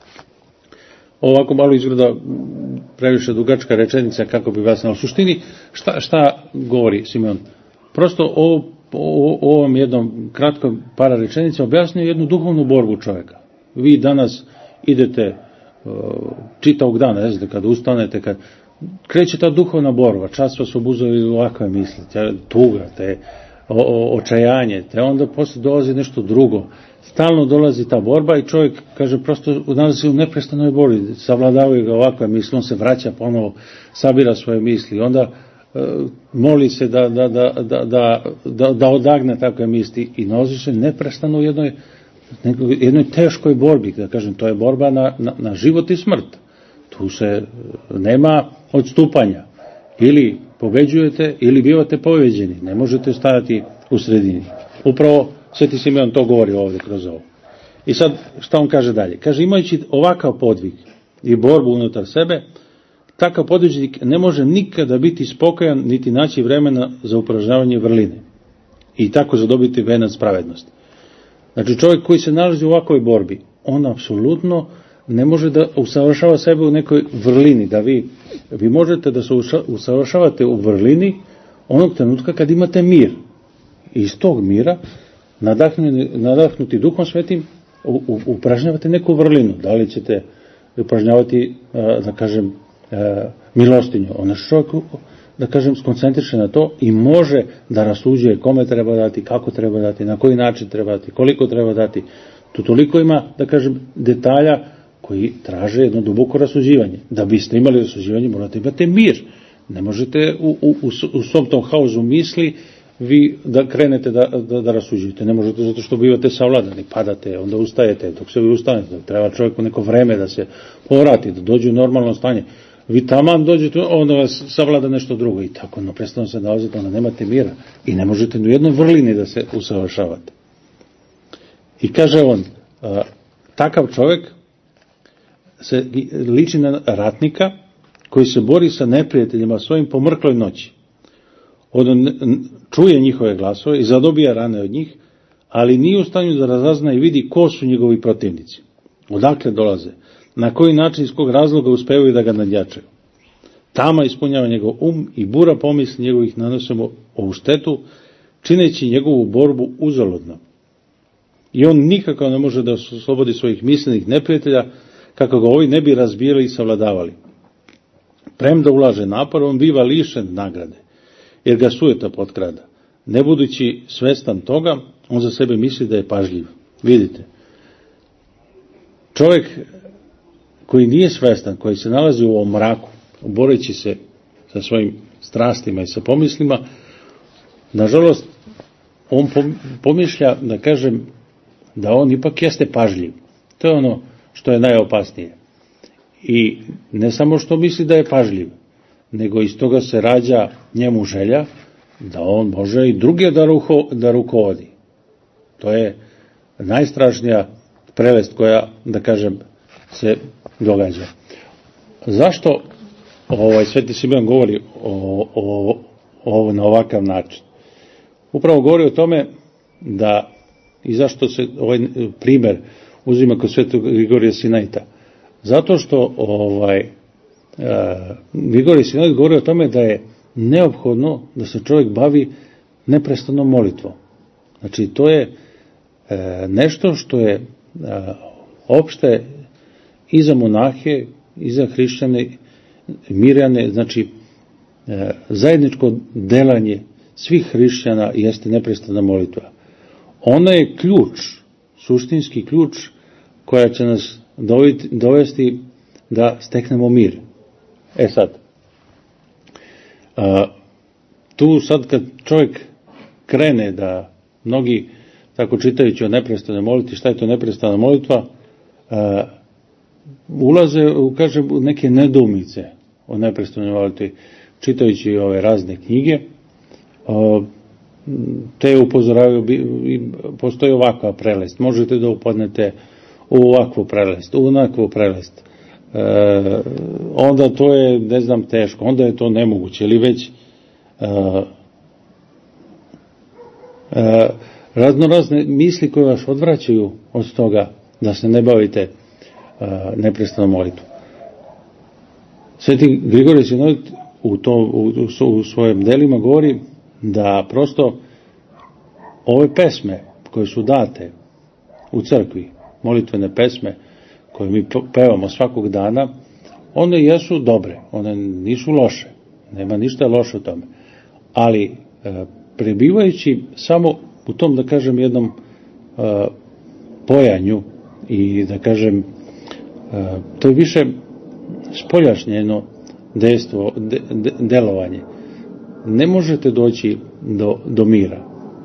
Ovako malo izgleda previše dugačka rečenica, kako bi vas na suštini, šta, šta govori Simeon? Prosto ovo, o ovom jednom kratkom para rečenica objasnio jednu duhovnu borbu čovjeka. Vi danas idete uh, čitavog dana, ne znate, kad ustanete, kad kreće ta duhovna borba, čas vas obuzeli ovakve misli, tuga, te o, o, očajanje, te onda posle dolazi nešto drugo. Stalno dolazi ta borba i čovjek, kaže, prosto nalazi u neprestanoj borbi, savladavaju ga ovakve misli, on se vraća ponovo, sabira svoje misli, onda e, moli se da, da, da, da, da, da, da odagne takve misli i nalazi se neprestano u jednoj, jednoj teškoj borbi, da kažem, to je borba na, na, na život i smrt. Tu se nema odstupanja. Ili pobeđujete, ili bivate pobeđeni. Ne možete stajati u sredini. Upravo Sveti Simeon to govori ovdje kroz ovo. I sad, šta on kaže dalje? Kaže, imajući ovakav podvig i borbu unutar sebe, takav podvižnik ne može nikada biti spokojan, niti naći vremena za upražnjavanje vrline. I tako zadobiti venac pravednosti. Znači, čovjek koji se nalazi u ovakvoj borbi, on apsolutno ne može da usavršava sebe u nekoj vrlini, da vi, vi možete da se usavršavate u vrlini onog trenutka kad imate mir. I iz tog mira, nadahnuti, nadahnuti Duhom Svetim, upražnjavate neku vrlinu. Da li ćete upražnjavati, da kažem, milostinju. Ono što čovjek, da kažem, skoncentriše na to i može da rasuđuje kome treba dati, kako treba dati, na koji način treba dati, koliko treba dati. Tu toliko ima, da kažem, detalja koji traže jedno duboko rasuđivanje. Da biste imali rasuđivanje, morate imati mir. Ne možete u, u, u svom tom haosu misli vi da krenete da, da, da rasuđujete. Ne možete zato što bivate savladani, padate, onda ustajete, dok se vi ustanete, dok treba čovjeku neko vreme da se povrati, da dođe u normalno stanje. Vi taman dođete, onda vas savlada nešto drugo i tako, no prestano se nalazite, onda nemate mira i ne možete u jednoj vrlini da se usavršavate. I kaže on, a, takav čovjek se liči na ratnika koji se bori sa neprijateljima svojim po mrkloj noći. On čuje njihove glasove i zadobija rane od njih, ali nije u stanju da razazna i vidi ko su njegovi protivnici. Odakle dolaze, na koji način, iz kog razloga uspevaju da ga nadjačaju. Tama ispunjava njegov um i bura pomisli njegovih nanose mu ovu štetu, čineći njegovu borbu uzaludnom. I on nikako ne može da oslobodi svojih mislenih neprijatelja, kako ga ovi ne bi razbijali i savladavali. Premda ulaže napor, on biva lišen nagrade, jer ga sujeta potkrada. Ne budući svestan toga, on za sebe misli da je pažljiv. Vidite, čovjek koji nije svestan, koji se nalazi u ovom mraku, boreći se sa svojim strastima i sa pomislima, nažalost, on pomišlja, da kažem, da on ipak jeste pažljiv. To je ono što je najopasnije. I ne samo što misli da je pažljiv, nego iz toga se rađa njemu želja da on može i druge da, ruho, da rukovodi. To je najstrašnija prelest koja, da kažem, se događa. Zašto ovaj Sveti Simeon govori o, o, o, na ovakav način? Upravo govori o tome da, i zašto se ovaj primjer uzima kod Svetog Grigorija Sinaita. Zato što ovaj, Grigorij Sinait govori o tome da je neophodno da se čovjek bavi neprestanom molitvom. Znači, to je e, nešto što je e, opšte i za monahe, i za hrišćane, mirjane, znači e, zajedničko delanje svih hrišćana jeste neprestana molitva. Ona je ključ, suštinski ključ koja će nas dovesti da steknemo mir. E sad, a, tu sad kad čovjek krene da mnogi, tako čitajući o neprestanoj molitvi, šta je to neprestana molitva, a, ulaze, kažem, u neke nedoumice o neprestanoj molitvi, čitajući ove razne knjige, a, te upozoravaju, postoji ovakva prelest, možete da upadnete u ovakvu prelest, u onakvu prelest, e, onda to je, ne znam, teško, onda je to nemoguće, ili već e, e, razno razne misli koje vas odvraćaju od toga da se ne bavite e, neprestanom molitvom. Sveti Grigorije Sinait u, to, u, u svojim delima govori da prosto ove pesme koje su date u crkvi, molitvene pesme koje mi pevamo svakog dana, one jesu dobre, one nisu loše, nema ništa loše u tome, ali e, prebivajući samo u tom, da kažem, jednom e, pojanju i, da kažem, e, to je više spoljašnjeno dejstvo, de, de, delovanje, ne možete doći do, do mira.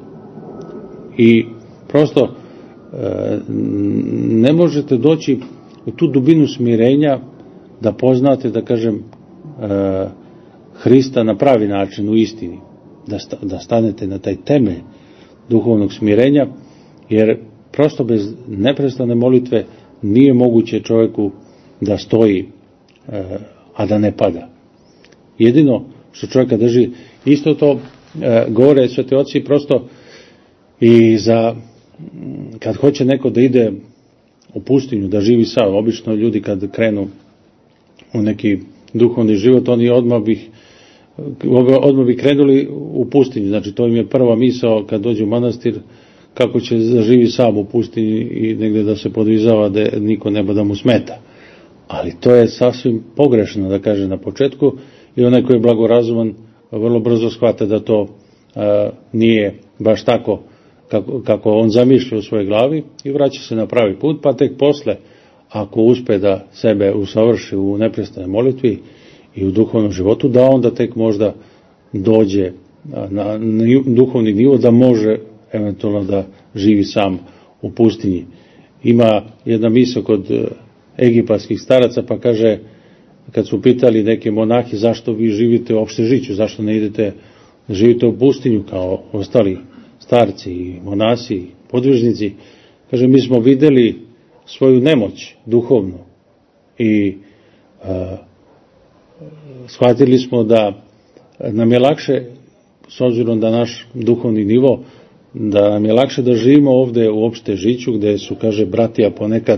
I prosto e, ne možete doći u tu dubinu smirenja da poznate, da kažem, e, Hrista na pravi način, u istini, da, sta, da stanete na taj temelj duhovnog smirenja, jer prosto bez neprestane molitve nije moguće čovjeku da stoji, e, a da ne pada. Jedino što čovjeka drži, isto to e, govore sveti oci, prosto i za, kad hoće neko da ide u pustinju, da živi sam, obično ljudi kad krenu u neki duhovni život, oni odmah bi, odmah bi krenuli u pustinju, znači to im je prva misao kad dođe u manastir, kako će da živi sam u pustinji i negdje da se podvizava da niko nema da mu smeta. Ali to je sasvim pogrešno, da kaže na početku, i onaj koji je blagorazuman vrlo brzo shvata da to a, nije baš tako kako, kako on zamišlja u svojoj glavi i vraća se na pravi put, pa tek posle, ako uspe da sebe usavrši u neprestanoj molitvi i u duhovnom životu, da onda tek možda dođe na, na duhovni nivo da može eventualno da živi sam u pustinji. Ima jedna misao kod egipatskih staraca, pa kaže, kad su pitali neke monahi zašto vi živite u Opštežiću, zašto ne idete da živite u pustinju kao ostali starci i monasi i podvižnici, kaže, mi smo videli svoju nemoć duhovnu i a, shvatili smo da nam je lakše, s obzirom da naš duhovni nivo, da nam je lakše da živimo ovde u Opštežiću, gde su, kaže, bratija ponekad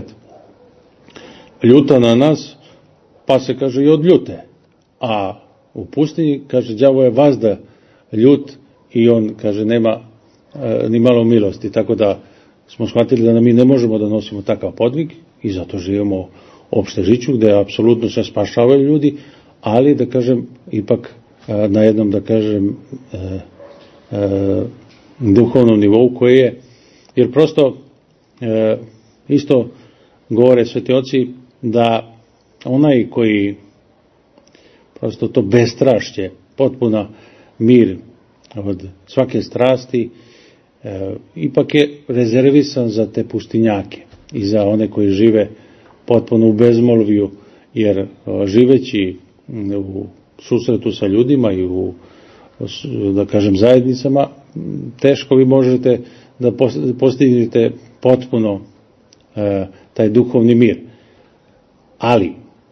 ljuta na nas, pa se, kaže, i odljute. A u pustinji, kaže, đavo je vazda ljut i on, kaže, nema e, ni malo milosti. Tako da smo shvatili da mi ne možemo da nosimo takav podvig i zato živimo u Opštežiću, gde apsolutno se spašavaju ljudi, ali, da kažem, ipak e, na jednom, da kažem, e, e, duhovnom nivou koji je, jer prosto e, isto govore sveti oci da onaj koji prosto to bestrašće, potpuna mir od svake strasti, e, ipak je rezervisan za te pustinjake i za one koji žive potpuno u bezmolviju, jer e, živeći u susretu sa ljudima i u, da kažem, zajednicama, teško vi možete da postignete potpuno e, taj duhovni mir. Ali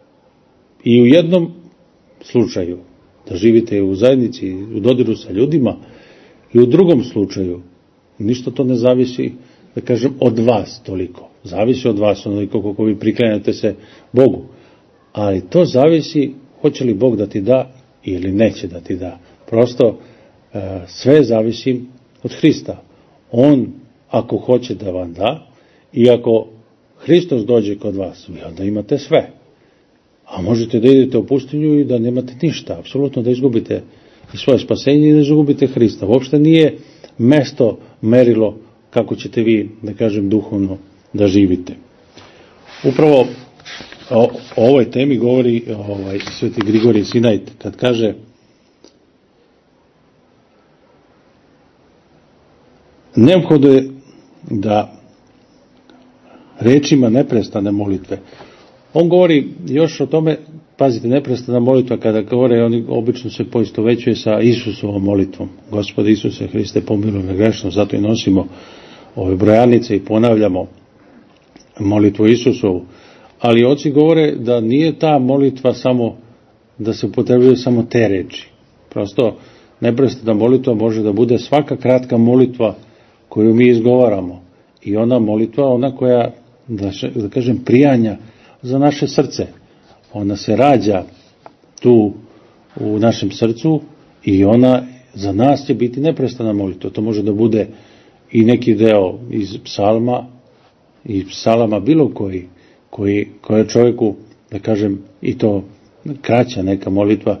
i u jednom slučaju da živite u zajednici, u dodiru sa ljudima, i u drugom slučaju ništa to ne zavisi, da kažem, od vas toliko. Zavisi od vas onoliko koliko vi priklanjate se Bogu. Ali to zavisi hoće li Bog da ti da ili neće da ti da. Prosto e, sve zavisi od Hrista. On, ako hoće da vam da, i ako Hristos dođe kod vas, vi onda imate sve. A možete da idete u pustinju i da nemate ništa, apsolutno da izgubite i svoje spasenje i da izgubite Hrista. Uopšte nije mesto, merilo kako ćete vi, da kažem, duhovno da živite. Upravo o ovoj temi govori ovaj, sveti Grigorije Sinajt, kad kaže: neophodno je da rečima neprestane molitve. On govori još o tome, pazite, neprestana molitva, kada govore, on obično se poistovećuje sa Isusovom molitvom. Gospode Isuse Hriste, pomiluj me grešno, zato i nosimo ove brojanice i ponavljamo molitvu Isusovu. Ali oci govore da nije ta molitva samo, da se upotrebljaju samo te reči. Prosto, neprestana molitva može da bude svaka kratka molitva koju mi izgovaramo. I ona molitva, ona koja, da, da kažem, prijanja za naše srce. Ona se rađa tu u našem srcu i ona za nas će biti neprestana molitva. To može da bude i neki deo iz psalma, i psalama bilo koji, koji, koja čovjeku, da kažem, i to kraća neka molitva,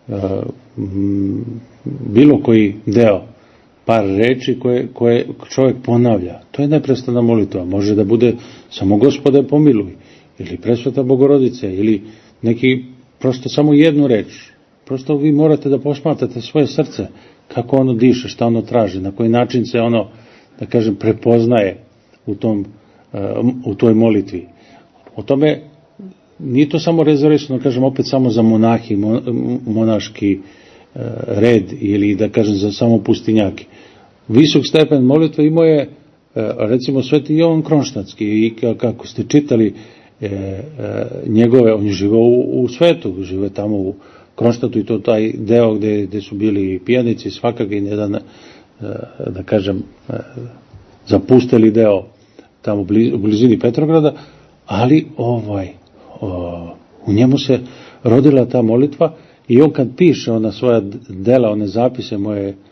bilo koji deo, par reči koje, koje čovjek ponavlja. To je neprestana molitva. Može da bude samo Gospode pomiluj, ili Presveta Bogorodice, ili neki, prosto samo jednu reč. Prosto vi morate da posmatrate svoje srce, kako ono diše, šta ono traži, na koji način se ono, da kažem, prepoznaje u tom, u toj molitvi. O tome nije to samo rezervisano, kažem, opet samo za monahi, monaški red, ili, da kažem, za samo pustinjake. Visok stepen molitve imao je, recimo, sveti Jovan Kronštatski, i kako ste čitali njegove, on je živao u, u svetu, žive tamo u Kronštatu, i to taj deo gde, gde su bili pijanici, svakak, i jedan, da kažem, zapustili deo tamo u blizini Petrograda, ali ovaj, o, u njemu se rodila ta molitva. I on kad piše ona svoja dela, one zapise moje, e,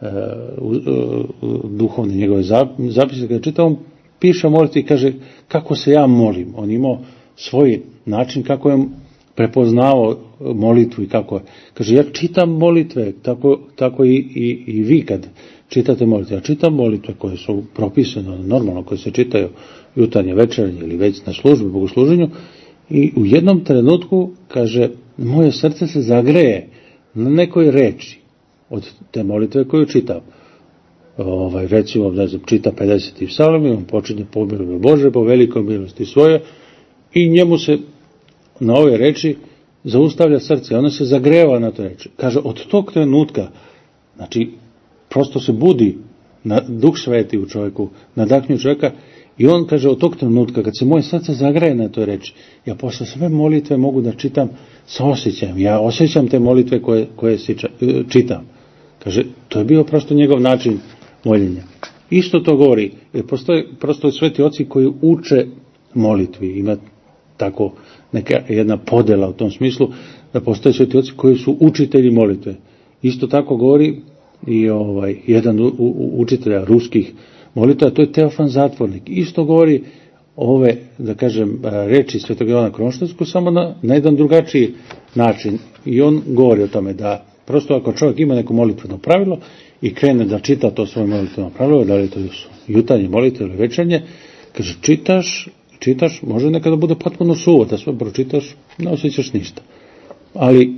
duhovne njegove zapise, kada čita, on piše molitvi i kaže kako se ja molim. On imao svoj način kako je prepoznao molitvu i kako je. Kaže, ja čitam molitve, tako, tako i, i, i vi kad čitate molitve. Ja čitam molitve koje su propisane, normalno, koje se čitaju jutarnje, večernje ili već na službi, bogosluženju, i u jednom trenutku, kaže, moje srce se zagreje na nekoj reči od te molitve koju čitam. Ovaj, recimo, da se čita pedeseti psalam i on počinje po milosti Bože, po velikoj milosti svoje, i njemu se na ove reči zaustavlja srce, ono se zagreva na to reči. Kaže, od tog trenutka, znači, prosto se budi na Duh Sveti u čovjeku, nadahnju čovjeka, i on kaže, od tog trenutka, kad se moje srce zagreje na toj reči, ja posle sve molitve mogu da čitam sa osjećajem. Ja osjećam te molitve koje, koje si čitam. Kaže, to je bio prosto njegov način moljenja. Isto to govori, jer postoje prosto sveti oci koji uče molitvi. Ima tako neka jedna podela u tom smislu, da postoje sveti oci koji su učitelji molitve. Isto tako govori i ovaj jedan u, u, učitelja ruskih molitva, to je Teofan Zatvornik. Isto govori ove, da kažem, reči Svetog Jovana Kronštatskog, samo na, na jedan drugačiji način. I on govori o tome da prosto ako čovjek ima neko molitveno pravilo i krene da čita to svoje molitveno pravilo, da li to su jutarnje molitve ili večernje, kaže, čitaš, čitaš, može nekada bude potpuno suvo, da sve pročitaš, ne osjećaš ništa. Ali,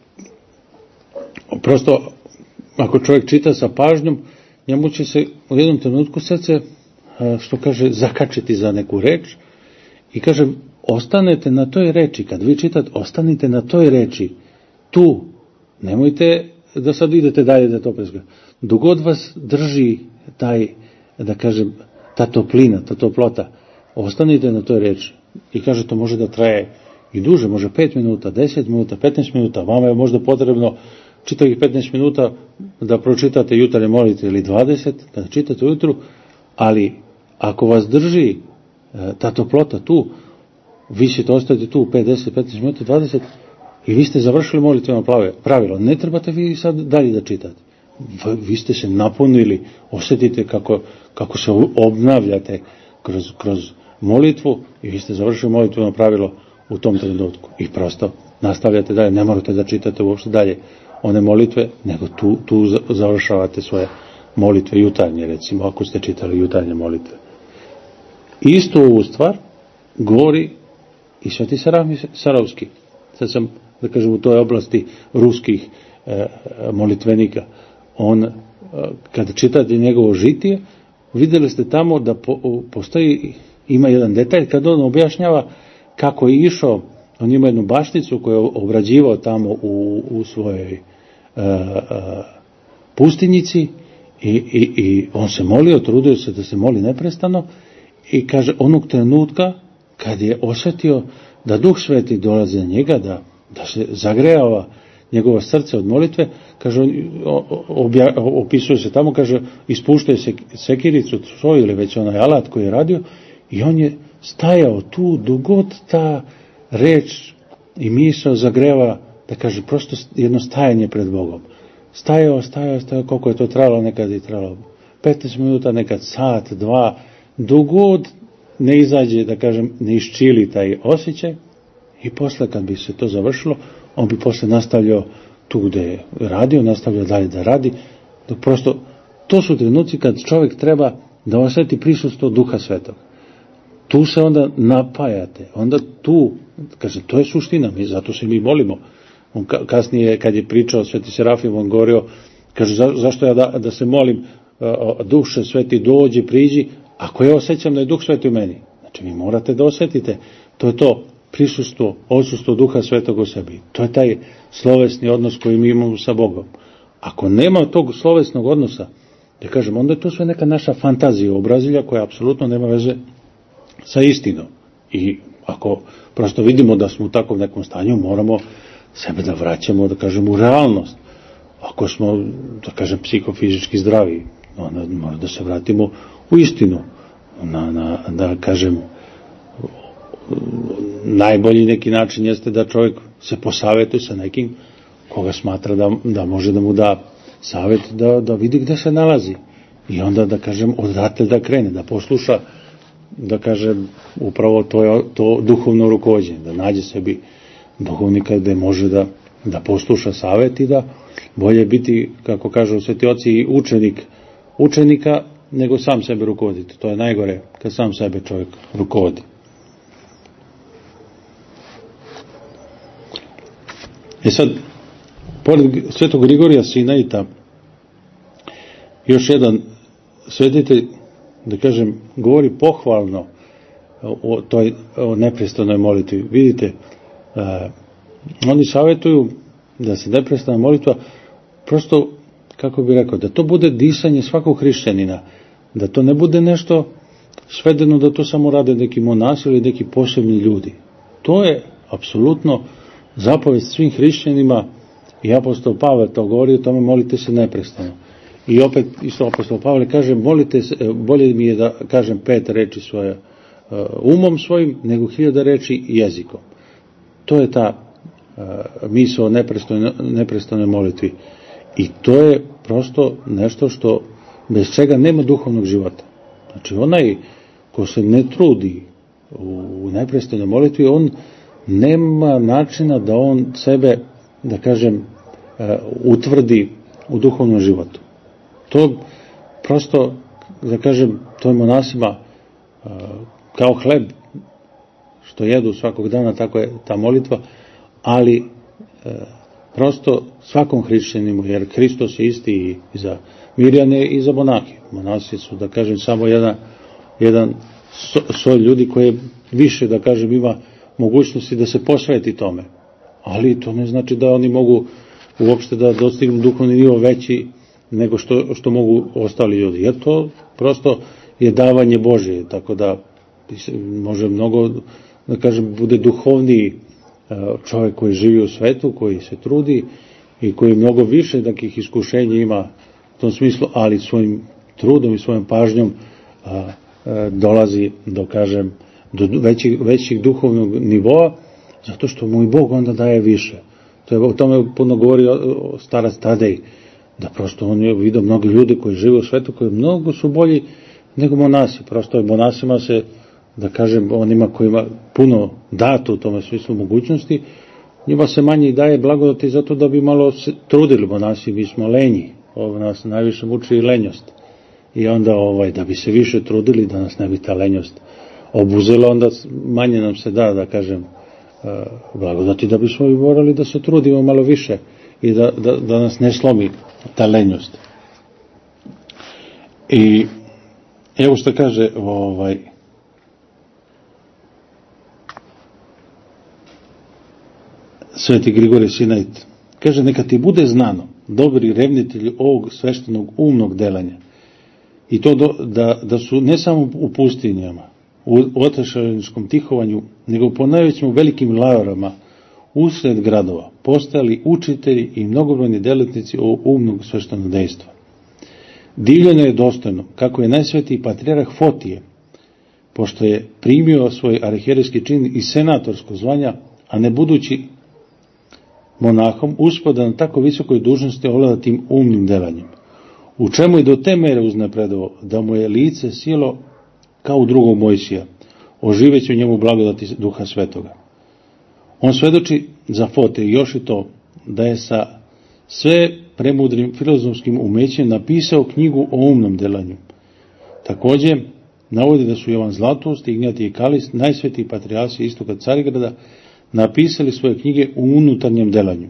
prosto, ako čovjek čita sa pažnjom, njemu će se u jednom trenutku srce, što kaže, zakačiti za neku reč i kaže, ostanete na toj reči, kad vi čitate, ostanite na toj reči, tu, nemojte da sad idete dalje da to preskažete. Dok god vas drži taj, da kažem, ta toplina, ta toplota, ostanite na toj reči. I kaže, to može da traje i duže, može pet minuta, deset minuta, petnaest minuta, vama je možda potrebno čitavih petnaest minuta da pročitate jutarnje molitve ili dvadeset, da čitate ujutru, ali ako vas drži ta toplota tu, vi ćete ostati tu pet, deset, petnaest minuta, dvadeset i vi ste završili molitveno pravilo. Ne trebate vi sad dalje da čitate. Vi ste se napunili, osjetite kako, kako se obnavljate kroz, kroz molitvu i vi ste završili molitveno pravilo u tom trenutku. I prosto nastavljate dalje, ne morate da čitate uopšte dalje one molitve, nego tu, tu završavate svoje molitve jutarnje, recimo, ako ste čitali jutarnje molitve. Isto ovu stvar govori i Sveti Serafim Sarovski. Sad sam, da kažem, u toj oblasti ruskih e, molitvenika. On, e, kada čitate njegovo žitije, vidjeli ste tamo da po, postoji, ima jedan detalj, kada on objašnjava kako je išao, on ima jednu bašticu koju je obrađivao tamo u, u svojoj e, e, pustinjici i, i, i on se molio, trudio se da se moli neprestano i kaže, onog trenutka kad je osjetio da Duh Sveti dolazi na njega, da, da se zagrejava njegovo srce od molitve, kaže, obja, opisuje se tamo, kaže, ispuštaju se sekiricu svoj ili već onaj alat koji je radio i on je stajao tu dogod ta reč i misao zagreva, da kaže, prosto jedno stajanje pred Bogom. Stajao, stajao, stajao, koliko je to trajalo, nekad je trajalo petnaest minuta, nekad sat, dva, dogod ne izađe, da kažem, ne iščili taj osjećaj i posle kad bi se to završilo, on bi posle nastavljao tu gde je radio, nastavljao dalje da radi, dok prosto, to su trenuci kad čovjek treba da osjeti prisustvo Duha Svetog. Tu se onda napajate, onda tu, kaže, to je suština, mi zato se mi molimo. On kasnije, kad je pričao Sveti Serafim, on govorio, kaže, za, zašto ja da, da se molim, Duše Sveti dođi, priđi, ako ja osjećam da je Duh Sveti u meni. Znači, vi morate da osjetite, to je to prisustvo, odsustvo Duha Svetog u sebi. To je taj slovesni odnos koji mi imamo sa Bogom. Ako nema tog slovesnog odnosa, da kažem, onda je to sve neka naša fantazija obrazilja koja apsolutno nema veze sa istinom. I ako prosto vidimo da smo u takvom nekom stanju, moramo sebe da vraćamo, da kažem, u realnost. Ako smo, da kažem, psihofizički zdravi, onda moramo da se vratimo u istinu. Na, na, da kažem, najbolji neki način jeste da čovjek se posavetuje sa nekim koga smatra da, da može da mu da savjet, da, da vidi gde se nalazi. I onda, da kažem, odatle da krene, da posluša, da kažem, upravo to, je, to duhovno rukovođenje, da nađe sebi duhovnika gde može da, da posluša savet i da bolje biti, kako kažu sveti oci, i učenik učenika nego sam sebe rukovoditi. To je najgore kad sam sebe čovjek rukovodi. I sad, pored svetog Grigorija Sinaita, još jedan svetitelj, da kažem, govori pohvalno o toj o neprestanoj molitvi. Vidite, eh, oni savjetuju da se neprestana molitva prosto, kako bi rekao, da to bude disanje svakog hrišćanina, da to ne bude nešto svedeno da to samo rade neki monasi ili neki posebni ljudi. To je apsolutno zapovest svim hrišćanima i apostol Pavle to govori o tome, molite se neprestano. I opet isto apostol Pavle kaže, molite se, bolje mi je da kažem pet reči svoje umom svojim nego hiljada reči jezikom. To je ta uh, misao o neprestanoj, neprestanoj molitvi. I to je prosto nešto što bez čega nema duhovnog života. Znači onaj ko se ne trudi u neprestanoj molitvi, on nema načina da on sebe, da kažem, uh, utvrdi u duhovnom životu. To prosto, da kažem, to je monasima uh, kao hleb što jedu svakog dana, tako je ta molitva, ali e, prosto svakom hrišćaninu, jer Hristos je isti i za mirjane i za monahe. Monasi su, da kažem, samo jedan, jedan so, so ljudi koje više, da kažem, ima mogućnosti da se posveti tome. Ali to ne znači da oni mogu uopšte da dostignu duhovni nivo veći nego što, što mogu ostali ljudi. Jer to prosto je davanje Božje, tako da može mnogo, da kažem, bude duhovniji čovjek koji živi u svetu, koji se trudi i koji mnogo više takih iskušenja ima u tom smislu, ali svojim trudom i svojom pažnjom a, a, dolazi do, kažem, do većih, većih duhovnog nivoa, zato što mu i Bog onda daje više. To je, o tome puno govori o starac Tadej, da prosto on je vidio mnogi ljudi koji žive u svetu, koji mnogo su bolji nego monasi. Prosto je monasima se, da kažem, onima kojima puno dato u tome smislu mogućnosti, njima se manje daje blagodati zato da bi malo se trudili. Monasi, mi smo lenji, ovo nas najviše muči i lenjost. I onda ovaj, da bi se više trudili, da nas ne bi ta lenjost obuzela, onda manje nam se da, da kažem, blagodati, da bismo i morali da se trudimo malo više i da, da, da nas ne slomi ta lenjost. I evo što kaže ovaj sveti Grigorije Sinait. Kaže, neka ti bude znano, dobri revnitelji ovog sveštenog umnog delanja, i to do, da, da su ne samo u pustinjama, u otašalničkom tihovanju, nego po najvećim velikim lavorama usred gradova postali učitelji i mnogobrojni deletnici ovog umnog sveštenog dejstva. Divljeno je dostojno kako je najsvetiji patrijarh Fotije, pošto je primio svoj arhijerejski čin i senatorsko zvanja, a ne budući monahom, uspio da na tako visokoj dužnosti ovlada tim umnim delanjem, u čemu je do te mere uznapredovao da mu je lice sjelo kao u drugog Mojsija, oživeći u njemu blagodati Duha Svetoga. On svedoči za Fote još i to da je sa sve premudrim filozofskim umećem napisao knjigu o umnom delanju. Također navodi da su Jovan Zlatoust, Ignjatije i Kalist, najsvetiji patrijarsi istoka Carigrada, napisali svoje knjige u unutarnjem delanju.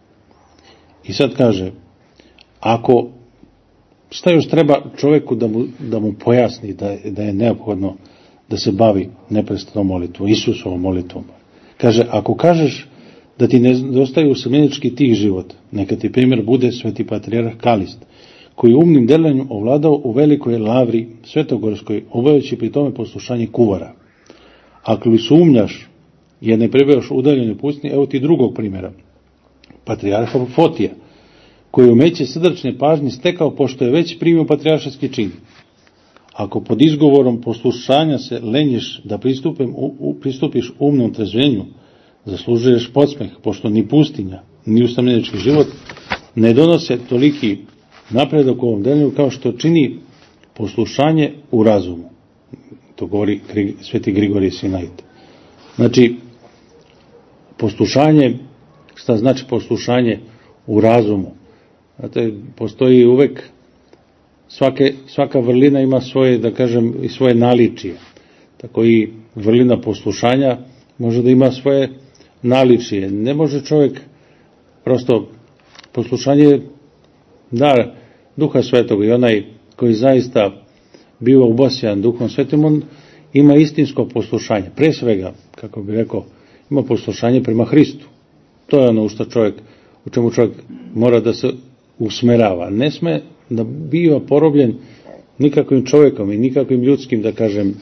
I sad kaže, ako šta još treba čovjeku da mu, da mu pojasni da, da je neophodno da se bavi neprestanom molitvom, Isusovom molitvom. Kaže, ako kažeš da ti nedostaje usamljenički tih život, neka ti primjer bude sveti patrijarh Kalist, koji umnim delanjem ovladao u velikoj lavri svetogorskoj, obavljajući pri tome poslušanje kuvara. Ako li sumnjaš jer ne prebivaš udaljenoj pustinji, evo ti drugog primjera, patrijarha Fotija, koji umeće srdačne pažnje stekao pošto je već primio patrijaršski čin. Ako pod izgovorom poslušanja se lenjiš da pristupim, u, u, pristupiš umnom trezvenju, zaslužuješ podsmeh, pošto ni pustinja, ni usamljenički život ne donose toliki napredak u ovom delanju kao što čini poslušanje u razumu. To govori sveti Grigorije Sinait. Znači, poslušanje, šta znači poslušanje u razumu? Znate, postoji uvek, svake, svaka vrlina ima svoje, da kažem, i svoje naličije. Tako i vrlina poslušanja može da ima svoje naličije. Ne može čovjek prosto, poslušanje je dar Duha Svetog i onaj koji zaista biva ubasjan Duhom Svetim, on ima istinsko poslušanje. Pre svega, kako bi rekao, ima poslušanje prema Hristu. To je ono u što čovjek, u čemu čovjek mora da se usmerava. Ne sme da biva porobljen nikakvim čovjekom i nikakvim ljudskim, da kažem,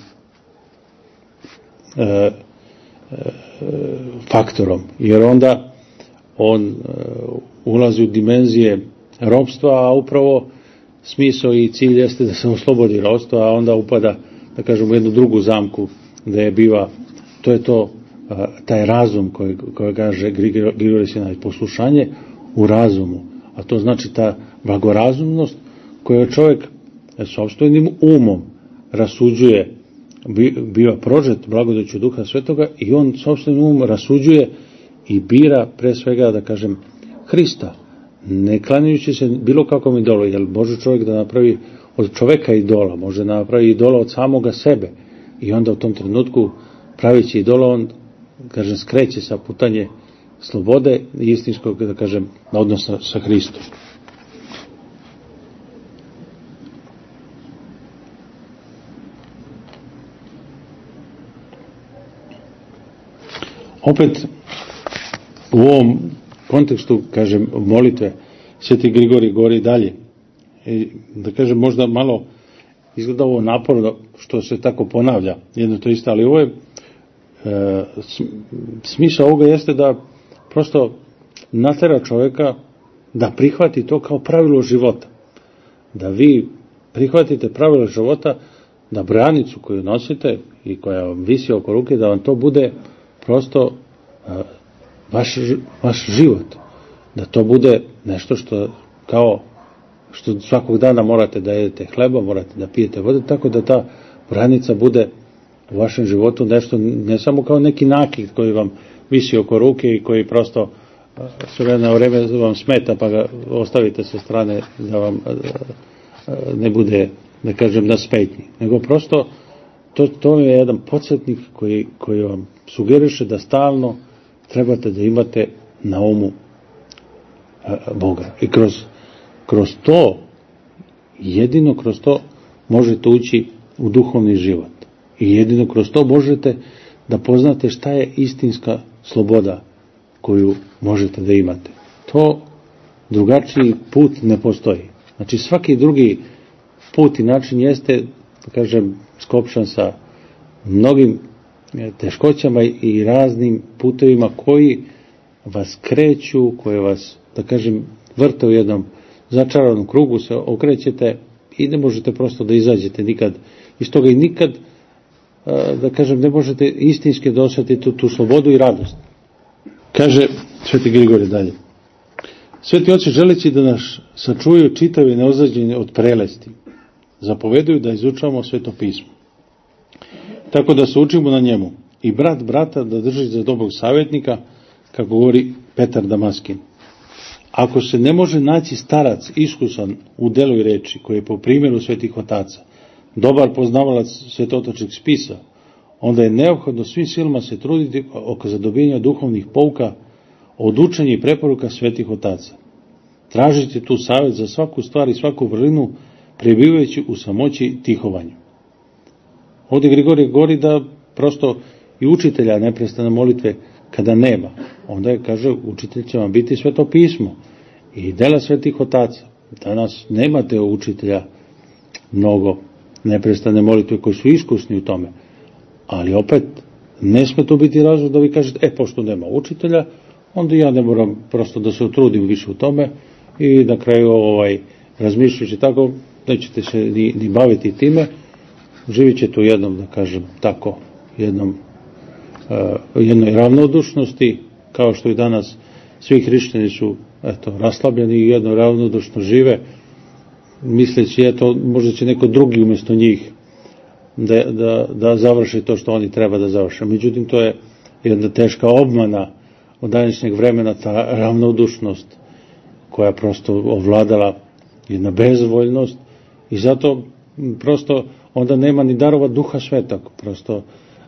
e, e, faktorom. Jer onda on e, ulazi u dimenzije ropstva, a upravo smisao i cilj jeste da se oslobodi ropstva, a onda upada, da kažem, u jednu drugu zamku da je biva, to je to, taj razum koji, koji kaže Grigorije Sinajić, poslušanje u razumu, a to znači ta blagorazumnost koju čovjek sopstvenim umom rasuđuje, biva prožet blagodaću Duha Svetoga i on sopstvenim umom rasuđuje i bira pre svega, da kažem, Hrista, ne klanjajući se bilo kakvom idolu, jer može čovjek da napravi od čoveka idola, može da napravi idola od samoga sebe i onda u tom trenutku pravići idola, on, kažem, skreće sa putanje slobode i istinskog, da kažem, odnosa sa Hristom. Opet, u ovom kontekstu, kažem, molitve, Sveti Grigorije govori dalje. I, da kažem, možda malo izgleda ovo naporno što se tako ponavlja, jedno to isto, ali ovo je, e, smisao ovoga jeste da prosto natera čovjeka da prihvati to kao pravilo života. Da vi prihvatite pravilo života, da branicu koju nosite i koja vam visi oko ruke, da vam to bude prosto e, vaš, vaš život. Da to bude nešto što kao što svakog dana morate da jedete hleba, morate da pijete vode, tako da ta branica bude u vašem životu nešto, ne samo kao neki nakit koji vam visi oko ruke i koji prosto s vremena na vreme vam smeta, pa ga ostavite sa strane da vam ne bude, da kažem, na smetnji. Nego prosto to, to je jedan podsjetnik koji, koji vam sugeriše da stalno trebate da imate na umu Boga. I kroz Kroz to, jedino kroz to možete ući u duhovni život. I jedino kroz to možete da poznate šta je istinska sloboda koju možete da imate. To drugačiji put ne postoji. Znači svaki drugi put i način jeste, da kažem, skopšan sa mnogim teškoćama i raznim putevima koji vas kreću, koje vas, da kažem, vrte u jednom začaranom krugu, se okrećete i ne možete prosto da izađete nikad iz toga i nikad, da kažem, ne možete istinski da osjetite tu, tu slobodu i radost. Kaže Sveti Grigorije dalje. Sveti oče, želeći da nas sačuvaju čitavi neozađeni od prelesti, zapoveduju da izučavamo Sveto pismo. Tako da se učimo na njemu i brat brata da drži za dobrog savjetnika, kako govori Petar Damaskin. Ako se ne može naći starac iskusan u delu i reči, koji je po primjeru svetih otaca, dobar poznavalac svetotočeg spisa, onda je neophodno svim silama se truditi oko zadobivanja duhovnih pouka od učenja i preporuka svetih otaca. Tražite tu savjet za svaku stvar i svaku vrlinu, prebivajući u samoći i tihovanju. Ovdje Grigorije govori da prosto i učitelja neprestane molitve kada nema, onda je, kaže, učitelj će vam biti Sveto pismo i dela svetih otaca. Danas nemate učitelja mnogo neprestane molitve koji su iskusni u tome, ali opet ne sme to biti razlog da vi kažete, e, pošto nema učitelja, onda ja ne moram prosto da se utrudim više u tome i na kraju ovaj, razmišljujući tako, nećete se ni, ni baviti time, živit ćete u jednom, da kažem, tako, jednom Uh, jednoj ravnodušnosti, kao što i danas svi hrišćani su, eto, raslabljeni i jedno ravnodušno žive, misleći, eto, možda će neko drugi umjesto njih da, da, da završi to što oni treba da završe. Međutim, to je jedna teška obmana od današnjeg vremena, ta ravnodušnost koja prosto ovladala, jedna bezvoljnost, i zato prosto onda nema ni darova Duha Svetog, prosto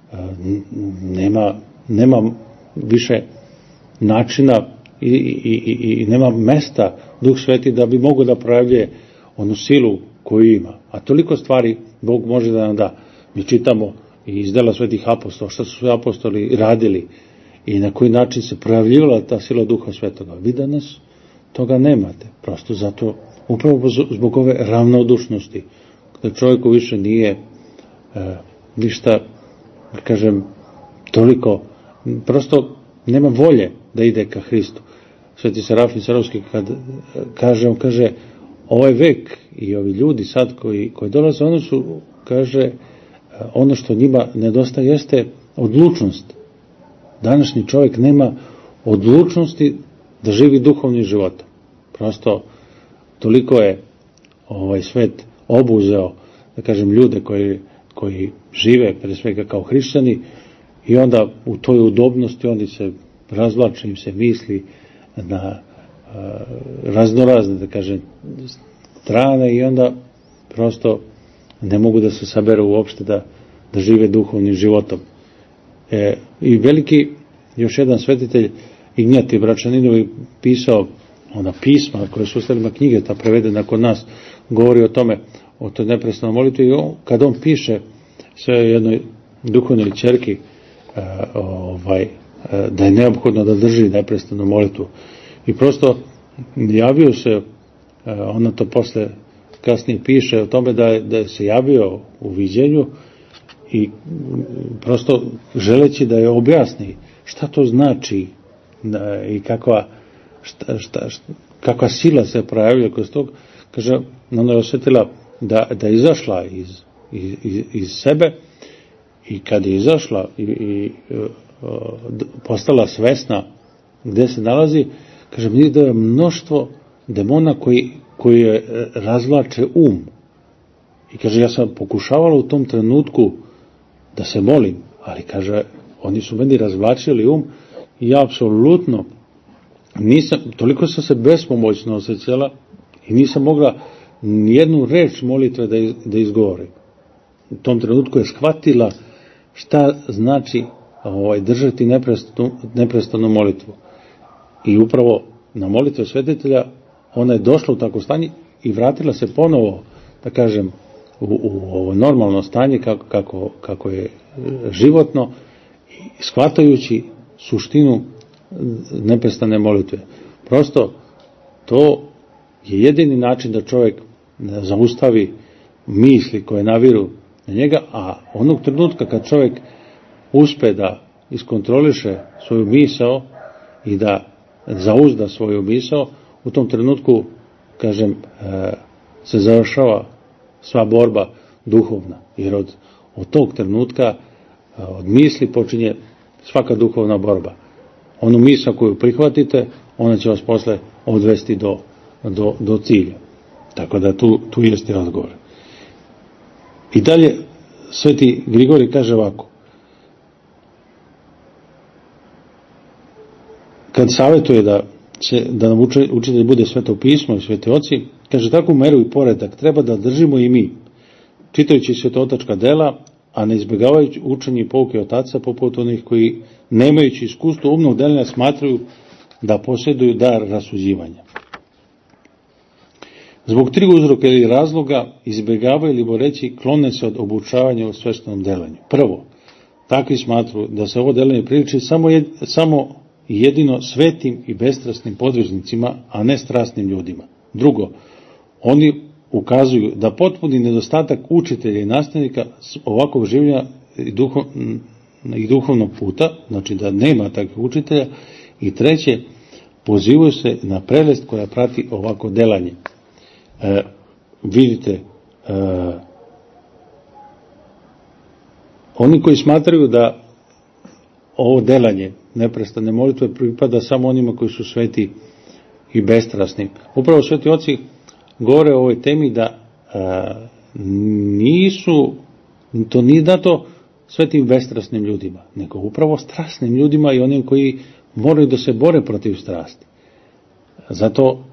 nema, nema više načina i, i, i, i nema mesta Duh Sveti da bi mogao da projavljuje onu silu koju ima. A toliko stvari Bog može da nam da. Mi čitamo i iz dela svetih apostola, šta su apostoli radili i na koji način se projavljivala ta sila Duha Svetoga. Vi danas toga nemate. Prosto zato, upravo zbog ove ravnodušnosti, da čovjeku više nije e, ništa, kažem, toliko, prosto nema volje da ide ka Hristu. Sveti Serafim Sarovski kad kaže, on kaže, ovaj vek i ovi ljudi sad koji, koji dolaze, oni su, kaže, ono što njima nedostaje jeste odlučnost. Današnji čovjek nema odlučnosti da živi duhovnim životom. Prosto toliko je ovaj svet obuzeo, da kažem, ljude koji, koji žive pre svega kao hrišćani, i onda u toj udobnosti oni se razvlače, im se misli na a, raznorazne, da kažem, strane, i onda prosto ne mogu da se saberu uopšte da, da žive duhovnim životom. E, I veliki, još jedan svetitelj, Ignjatij Bračaninovi, pisao ona pisma koje su ostalima knjige, ta prevedena kod nas, govori o tome, o toj neprestanoj molitvi, i on, kad on piše sve jednoj duhovnoj ćerki, a, ovaj, a, da je neophodno da drži neprestanu molitvu. I prosto javio se, a, ona to posle kasnije piše o tome da je, da je se javio u viđenju i prosto želeći da je objasni šta to znači da, i kakva, šta, šta, šta, kakva sila se projavlja kroz tog. Kaže, ona je osjetila da, da je izašla iz, iz, iz sebe, i kad je izašla i, i postala svesna gde se nalazi, kaže, mi da je mnoštvo demona koji, koji je razvlače um. I kaže, ja sam pokušavala u tom trenutku da se molim, ali kaže, oni su meni razvlačili um, i ja apsolutno nisam, toliko sam se bespomoćno osjećala i nisam mogla nijednu reč molitve da, iz, da izgovorim. U tom trenutku je shvatila šta znači ovaj, držati neprestanu, neprestanu molitvu. I upravo na molitve svetitelja ona je došla u takvo stanje i vratila se ponovo, da kažem, u, u ovo normalno stanje kako, kako, kako je životno, shvatajući suštinu neprestane molitve. Prosto to je jedini način da čovjek zaustavi misli koje naviru na njega, a onog trenutka kad čovjek uspe da iskontroliše svoju misao i da zauzda svoju misao, u tom trenutku, kažem, se završava sva borba duhovna, jer od, od tog trenutka, od misli počinje svaka duhovna borba. Onu misao koju prihvatite, ona će vas posle odvesti do, do, do cilja. Tako da tu, tu jeste odgovor. I dalje sveti Grigorij kaže ovako: kad savjetuje da, će, da nam uče, učitelj bude sveto pismo i sveti oci, kaže, takvu meru i poredak treba da držimo i mi, čitajući svetotačka dela, a ne izbjegavajući učenje i pouke otaca, poput onih koji, nemajući iskustvo umnog delanja, smatraju da posjeduju dar rasuđivanja. Zbog tri uzroka ili razloga izbjegavaju ili reći klone se od obučavanja u sveštenom delanju. Prvo, takvi smatruju da se ovo delanje priliči samo, jed, samo jedino svetim i bestrasnim podvižnicima, a ne strasnim ljudima. Drugo, oni ukazuju da potpuni nedostatak učitelja i nastavnika ovakvog življenja i, duhov, i duhovnog puta, znači da nema takvih učitelja. I treće, pozivaju se na prelest koja prati ovako delanje. E, vidite, e, oni koji smatraju da ovo delanje neprestane molitve pripada samo onima koji su sveti i bestrasni. Upravo sveti oci govore o ovoj temi da a, nisu, to nije dato svetim bestrasnim ljudima, nego upravo strasnim ljudima i onim koji moraju da se bore protiv strasti. Zato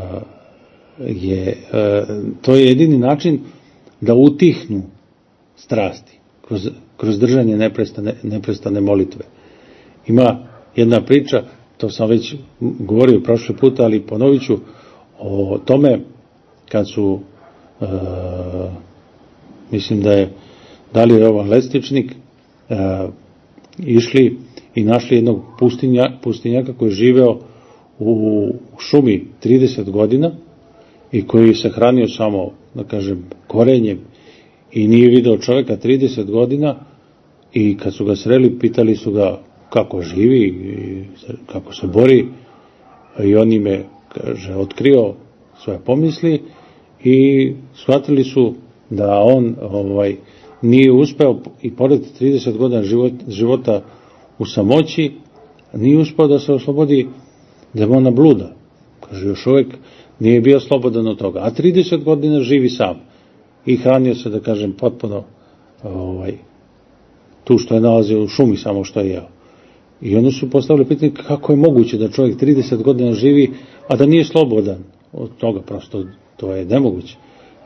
je to je jedini način da utihnu strasti kroz, kroz držanje neprestane, neprestane molitve. Ima jedna priča, to sam već govorio prošli puta, ali ponovit ću, o tome kad su e, mislim da je Dalje Jovan Lestičnik e, išli i našli jednog pustinja, pustinjaka koji je živeo u šumi trideset godina i koji se hranio samo, da kažem, korenjem i nije video čovjeka trideset godina, i kad su ga sreli, pitali su ga kako živi i kako se bori, i on im je, kaže, otkrio svoje pomisli i shvatili su da on ovaj nije uspeo, i pored trideset godina život, života u samoći, nije uspeo da se oslobodi demona bluda. Kaže, još uvijek nije bio slobodan od toga, a trideset godina živi sam i hranio se, da kažem, potpuno ovaj, tu što je nalazio u šumi, samo što je jeo. I onda su postavili pitanje kako je moguće da čovjek trideset godina živi, a da nije slobodan od toga, prosto to je nemoguće.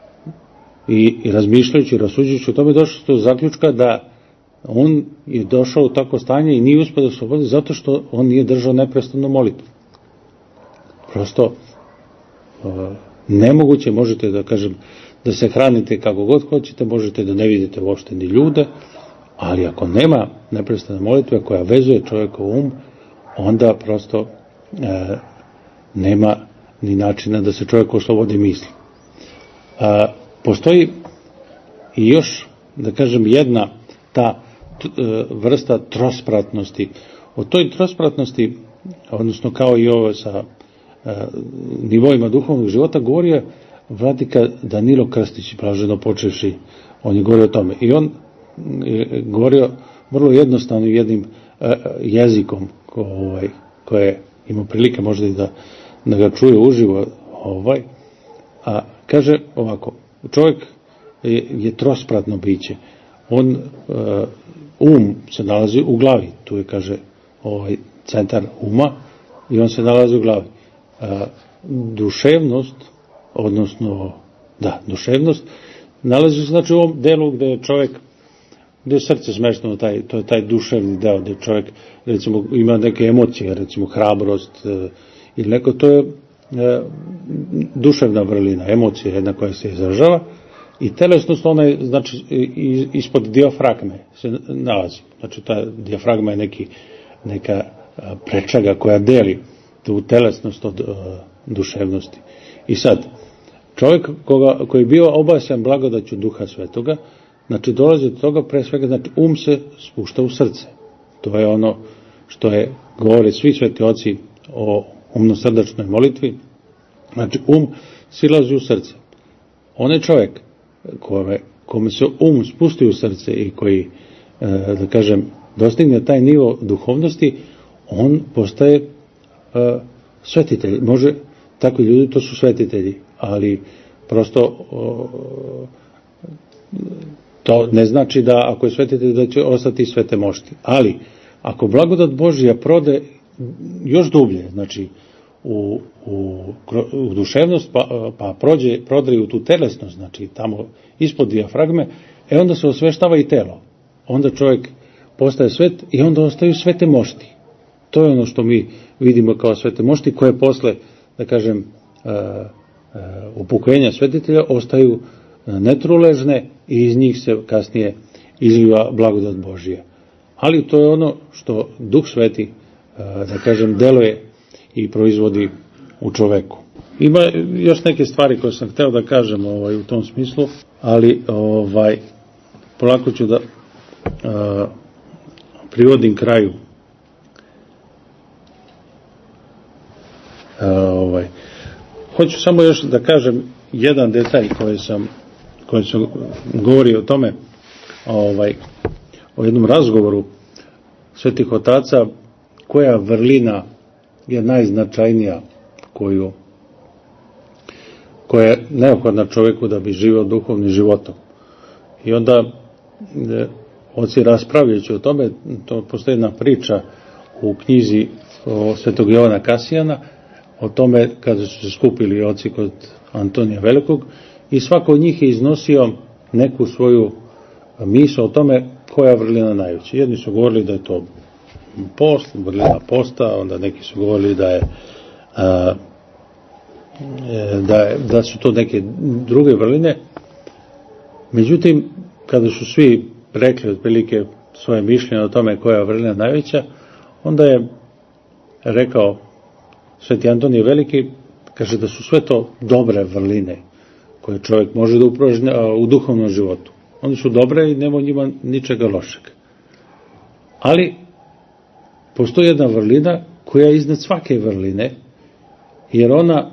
I, i razmišljajući, rasuđujući o tome, došli do zaključka da on je došao u takvo stanje i nije uspio da se oslobodi zato što on nije držao neprestano molitvu. Prosto uh, nemoguće, možete da kažem da se hranite kako god hoćete, možete da ne vidite uopšte ni ljude, ali ako nema neprestane molitve koja vezuje čovjekov um, onda prosto e, nema ni načina da se čovjek oslobodi misli. E, postoji i još, da kažem, jedna ta t, e, vrsta trospratnosti. O toj trospratnosti, odnosno kao i ovo sa e, nivoima duhovnog života, govorio vladika Danilo Krstić, blaženo počevši, on je govorio o tome. I on je govorio vrlo jednostavno jednim e, jezikom ko, ovaj, koje ima prilike možda i da, da ga čuje uživo, ovaj, a kaže ovako, čovjek je, je trospratno biće. On, e, um se nalazi u glavi, tu je, kaže, ovaj centar uma, i on se nalazi u glavi. E, duševnost, odnosno, da, duševnost, nalazi se, znači, u ovom delu gde je čovjek, gde je srce smešteno, taj, to je taj duševni deo, gde čovjek, recimo, ima neke emocije, recimo hrabrost e, ili neko, to je e, duševna vrlina, emocija jedna koja se izražava, i telesnost, ona je, znači, ispod dijafragme se nalazi. Znači, ta dijafragma je neki, neka prečaga koja deli tu telesnost od uh, duševnosti. I sad, čovjek koga, koji je bio obasjan blagodaću Duha Svetoga, znači, dolazi do toga, pre svega, znači, um se spušta u srce. To je ono što je, govore svi sveti oci o umno-srdačnoj molitvi. Znači, um silazi u srce. Onaj čovjek kome, kome se um spusti u srce i koji, e, da kažem, dostigne taj nivo duhovnosti, on postaje e, svetitelj. Može, takvi ljudi, to su svetitelji, ali prosto o, to ne znači da ako je svetitelj da će ostati svete mošti. Ali ako blagodat Božja prode još dublje, znači u, u, u duševnost, pa, pa prođe, prodre u tu telesnost, znači tamo ispod dijafragme, e onda se osveštava i telo. Onda čovjek postaje svet i onda ostaju svete mošti. To je ono što mi vidimo kao svete mošti, koje posle, da kažem, uh, uh, upokojenja svetitelja ostaju netruležne i iz njih se kasnije izliva blagodat Božija. Ali to je ono što Duh Sveti, uh, da kažem, deluje i proizvodi u čoveku. Ima još neke stvari koje sam hteo da kažem ovaj, u tom smislu, ali ovaj, polako ću da a, privodim kraju. A, ovaj. Hoću samo još da kažem jedan detalj koji sam, koji sam govorio o tome, ovaj, o jednom razgovoru svetih otaca, koja vrlina je najznačajnija koju, koja je neophodna čovjeku da bi živio duhovnim životom. I onda oci raspravljajući o tome, to postoji jedna priča u knjizi o svetog Jovana Kasijana, o tome kada su se skupili oci kod Antonija Velikog i svako od njih je iznosio neku svoju misao o tome koja vrlina najveća. Jedni su govorili da je to post, vrlina posta, onda neki su govorili da je a, da, je, da su to neke druge vrline. Međutim, kada su svi rekli otprilike svoje mišljenje o tome koja je vrlina najveća, onda je rekao Sveti Antonije Veliki, kaže da su sve to dobre vrline koje čovjek može da upražnja u duhovnom životu. Oni su dobre i nema u njima ničega lošeg. Ali postoji jedna vrlina koja je iznad svake vrline, jer ona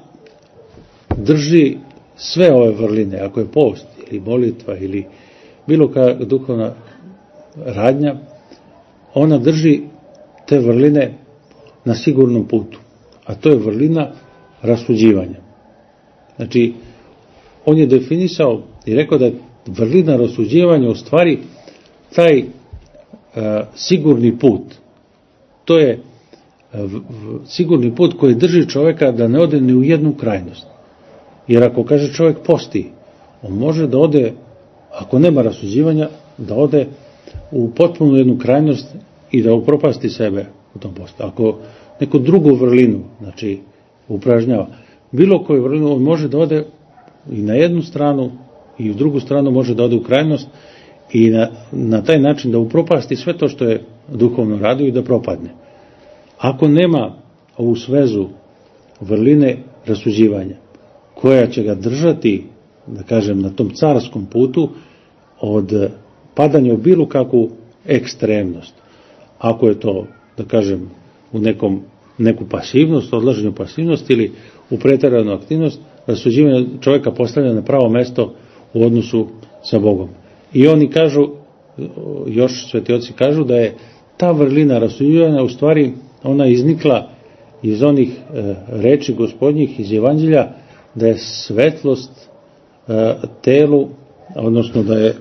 drži sve ove vrline, ako je post ili molitva ili bilo kakva duhovna radnja, ona drži te vrline na sigurnom putu, a to je vrlina rasuđivanja. Znači, on je definisao i rekao da je vrlina rasuđivanja u stvari taj uh, sigurni put. To je uh, sigurni put koji drži čovjeka da ne ode ni u jednu krajnost. Jer ako kaže čovjek posti, on može da ode, ako nema rasuđivanja, da ode u potpunu jednu krajnost i da upropasti sebe u tom postu. Ako neku drugu vrlinu, znači upražnjava, bilo koju vrlinu, on može da ode i na jednu stranu i u drugu stranu može da ode u krajnost i na, na taj način da upropasti sve to što je duhovno radio i da propadne. Ako nema ovu svezu vrline rasuđivanja, koja će ga držati, da kažem, na tom carskom putu od padanja u bilo kakvu ekstremnost. Ako je to, da kažem, u nekom, neku pasivnost, odlaženju pasivnost ili u preteranu aktivnost, rasuđivanje čovjeka postavlja na pravo mesto u odnosu sa Bogom. I oni kažu, još sveti oci kažu, da je ta vrlina rasuđivanja u stvari ona iznikla iz onih e, reči gospodnjih iz Evanđelja, da je svetlost e, telu, odnosno da je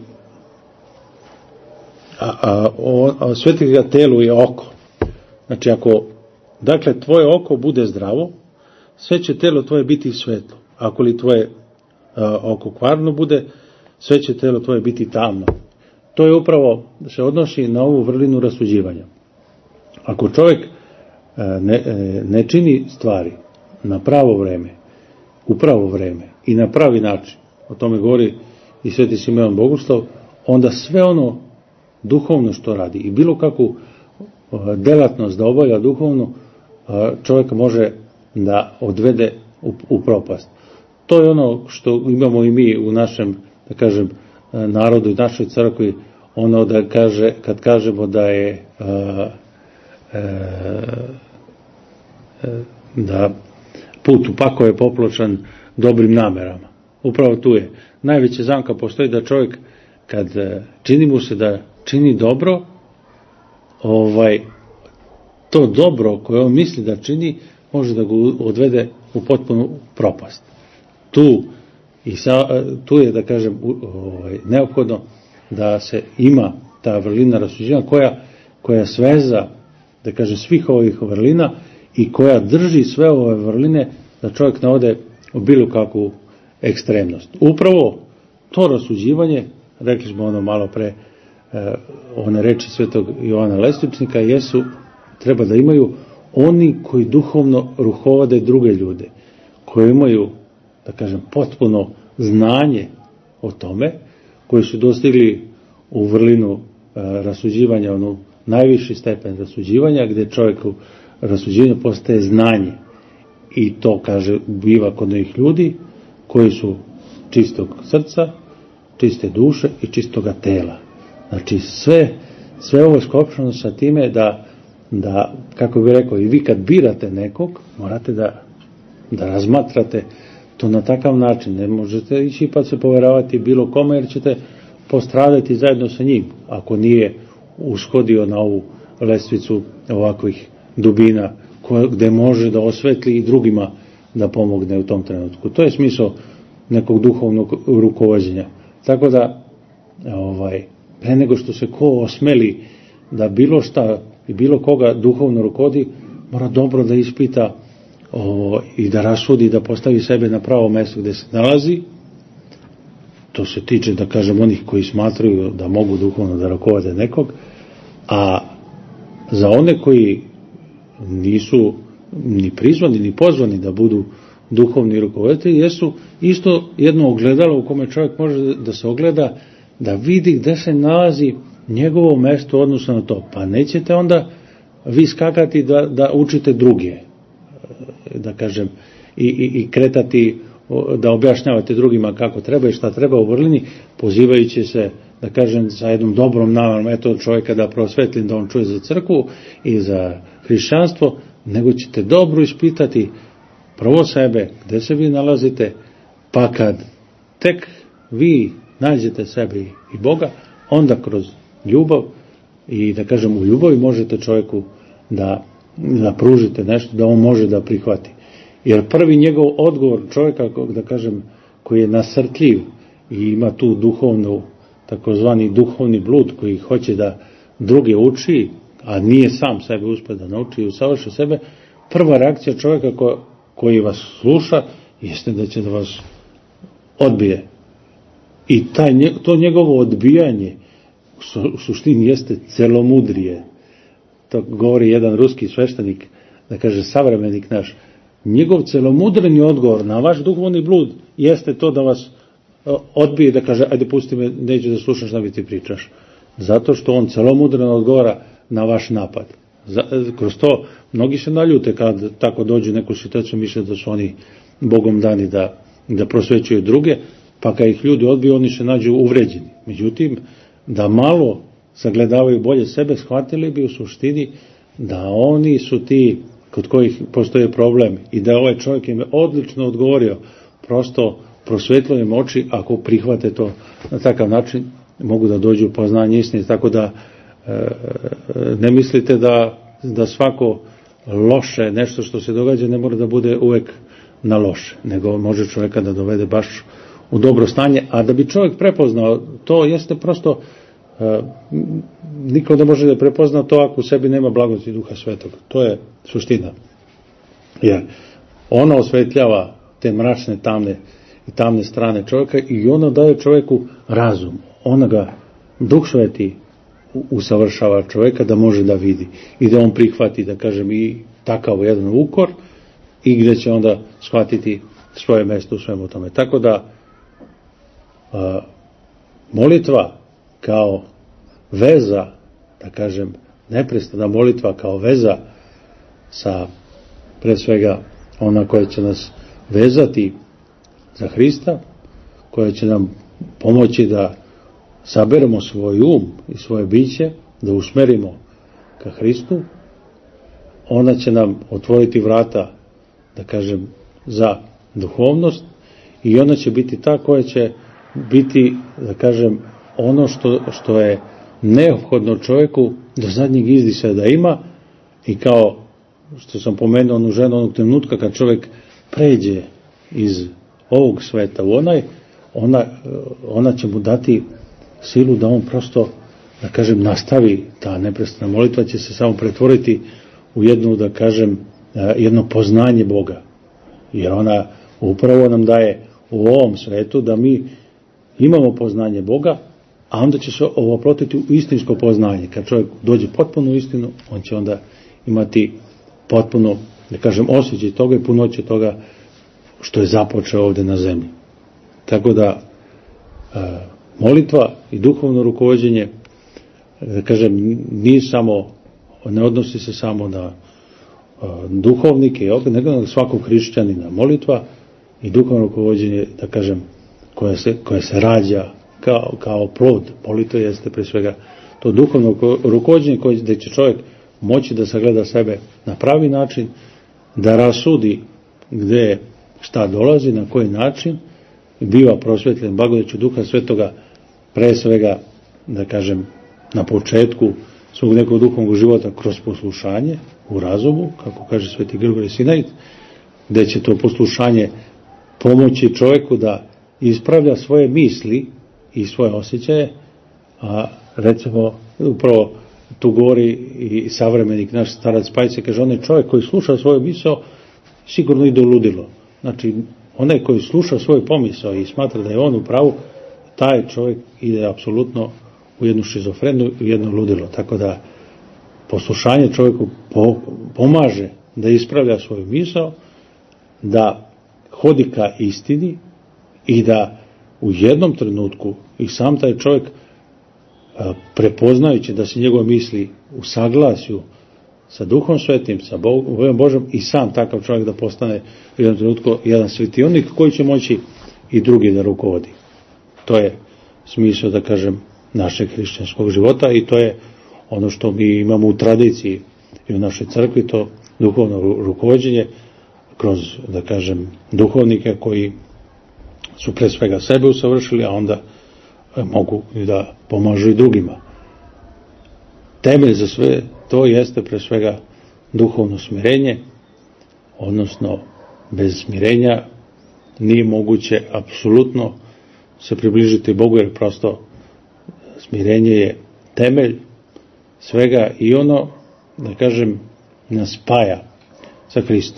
a, a, a svetloga telu je oko. Znači, ako dakle tvoje oko bude zdravo, sve će telo tvoje biti svetlo. Ako li tvoje a, oko kvarno bude, sve će telo tvoje biti tamno. To je upravo, se odnosi na ovu vrlinu rasuđivanja. Ako čovjek a, ne, ne čini stvari na pravo vreme, u pravo vreme i na pravi način, o tome govori i sveti Simeon Bogoslav, onda sve ono duhovno što radi i bilo kakvu delatnost da obavlja duhovno, čovjek može da odvede u, u propast. To je ono što imamo i mi u našem, da kažem, narodu i našoj crkvi, ono da kaže, kad kažemo da je a, a, da put u pakao je popločan dobrim namerama. Upravo tu je. Najveća zamka postoji da čovjek, kad čini mu se da čini dobro, ovaj, to dobro koje on misli da čini, može da ga odvede u potpunu propast. Tu, i sa, tu je, da kažem, ovaj, neophodno da se ima ta vrlina rasuđivanja koja, koja sveza, da kažem, svih ovih vrlina i koja drži sve ove vrline da čovjek ne ode u bilo kakvu ekstremnost. Upravo to rasuđivanje, rekli smo ono malo pre, eh, one reči svetog Jovana Lesničnika, jesu, treba da imaju oni koji duhovno ruhovode druge ljude, koji imaju, da kažem, potpuno znanje o tome, koji su dostigli u vrlinu eh, rasuđivanja, onu najviši stepen rasuđivanja, gdje čovjeku rasuđivanje postaje znanje. I to, kaže, biva kod njih ljudi koji su čistog srca, čiste duše i čistoga tela. Znači, sve, sve ovo je skopšano sa time da, da, kako bih rekao, i vi kad birate nekog, morate da, da razmatrate to na takav način. Ne možete ići pa se poveravati bilo kome, jer ćete postradati zajedno sa njim, ako nije ushodio na ovu lestvicu ovakvih dubina, koje, gde može da osvetli i drugima da pomogne u tom trenutku. To je smisao nekog duhovnog rukovođenja. Tako da, ovaj, pre nego što se ko osmeli da bilo šta i bilo koga duhovno rukovodi, mora dobro da ispita o, i da rasudi, da postavi sebe na pravo mesto gde se nalazi. To se tiče, da kažem, onih koji smatraju da mogu duhovno da rukovode nekog, a za one koji nisu ni prizvani, ni pozvani da budu duhovni rukovoditelji, jesu isto jedno ogledalo u kome čovjek može da se ogleda, da vidi gde se nalazi njegovo mesto odnosno na to. Pa nećete onda vi skakati da, da učite druge, da kažem, i, i, i kretati, da objašnjavate drugima kako treba i šta treba u vrlini, pozivajući se, da kažem, sa jednom dobrom namerom, eto čovjeka da prosvetlim, da on čuje za crkvu i za hrišćanstvo, nego ćete dobro ispitati prvo sebe, gde se vi nalazite, pa kad tek vi nađete sebi i Boga, onda kroz ljubav i, da kažem, u ljubavi možete čovjeku da, da pružite nešto, da on može da prihvati. Jer prvi njegov odgovor čovjeka, da kažem, koji je nasrtljiv i ima tu duhovnu, takozvani duhovni blud, koji hoće da druge uči, a nije sam sebe uspio da nauči i usavrši sebe, prva reakcija čovjeka ko, koji vas sluša jeste da će da vas odbije. I taj, to njegovo odbijanje u suštini jeste celomudrije. To govori jedan ruski sveštenik, da kaže savremenik naš. Njegov celomudreni odgovor na vaš duhovni blud jeste to da vas odbije, da kaže, ajde pusti me, neću da slušam šta mi ti pričaš. Zato što on celomudreno odgovara na vaš napad. Za, kroz to mnogi se naljute kad tako dođu neku situaciju, misle da su oni Bogom dani da, da prosvećuju druge, pa kad ih ljudi odbiju, oni se nađu uvređeni. Međutim, da malo sagledavaju bolje sebe, shvatili bi u suštini da oni su ti kod kojih postoje problem i da ovaj čovjek im je odlično odgovorio, prosto prosvetlo im oči, ako prihvate to na takav način, mogu da dođu u poznanje istine, tako da e, ne mislite da, da svako loše, nešto što se događa, ne mora da bude uvek na loše, nego može čovjeka da dovede baš u dobro stanje, a da bi čovjek prepoznao, to jeste prosto, e, niko ne može da prepozna to ako u sebi nema blagodati Duha Svetog. To je suština. Jer ona osvetljava te mračne, tamne i tamne strane čovjeka i ona daje čovjeku razum. Ona ga, Duh Sveti, usavršava čovjeka da može da vidi i da on prihvati, da kažem, i takav jedan ukor i gdje će onda shvatiti svoje mjesto u svemu tome. Tako da a, molitva kao veza, da kažem, neprestana molitva kao veza sa, pre svega, ona koja će nas vezati za Hrista, koja će nam pomoći da saberemo svoj um i svoje biće, da usmerimo ka Hristu, ona će nam otvoriti vrata, da kažem, za duhovnost i ona će biti ta koja će biti, da kažem, ono što, što je neophodno čovjeku do zadnjeg izdisaja da ima i kao što sam pomenuo onu ženu onog trenutka kad čovjek pređe iz ovog sveta u onaj, ona, ona će mu dati silu da on prosto, da kažem, nastavi. Ta neprestana molitva će se samo pretvoriti u jednu, da kažem, jedno poznanje Boga. Jer ona upravo nam daje u ovom svetu da mi imamo poznanje Boga, a onda će se ovo protiti u istinsko poznanje. Kad čovjek dođe potpuno u istinu, on će onda imati potpuno, da kažem, osjećaj toga i punoće toga što je započeo ovdje na zemlji. Tako da e, molitva i duhovno rukovođenje, da kažem, nije samo, ne odnosi se samo na e, duhovnike, nego na svakog hrišćanina. Molitva i duhovno rukovođenje, da kažem, koja se, koja se rađa kao, kao plod. Molitva jeste pre svega to duhovno rukovođenje koje, gdje će čovjek moći da sagleda sebe na pravi način, da rasudi gdje šta dolazi, na koji način, biva prosvetljen blagodaću Duha Svetoga, pre svega, da kažem, na početku svog nekog duhovnog života kroz poslušanje u razumu, kako kaže sveti Grigorije Sinait, gdje će to poslušanje pomoći čovjeku da ispravlja svoje misli i svoje osjećaje, a recimo upravo tu govori i savremenik naš starac Pajce, kaže, onaj čovjek koji sluša svoju misao sigurno ide u ludilo. Znači, onaj koji sluša svoju pomisao i smatra da je on u pravu, taj čovjek ide apsolutno u jednu šizofrenu, u jedno ludilo. Tako da poslušanje čovjeku pomaže da ispravlja svoju misao, da hodi ka istini i da u jednom trenutku i sam taj čovjek, prepoznajući da se njegove misli u saglasju sa Duhom Svetim, sa Bogom Božom, i sam takav čovjek da postane u jednom trenutku jedan svetionik koji će moći i drugi da rukovodi. To je smisao, da kažem, našeg hrišćanskog života i to je ono što mi imamo u tradiciji i u našoj crkvi, to duhovno rukovođenje kroz, da kažem, duhovnike koji su pre svega sebe usavršili, a onda mogu i da pomažu i drugima. Temelj za sve to jeste pre svega duhovno smirenje, odnosno bez smirenja nije moguće apsolutno se približiti Bogu, jer prosto smirenje je temelj svega i ono, da kažem, nas spaja sa Hristom.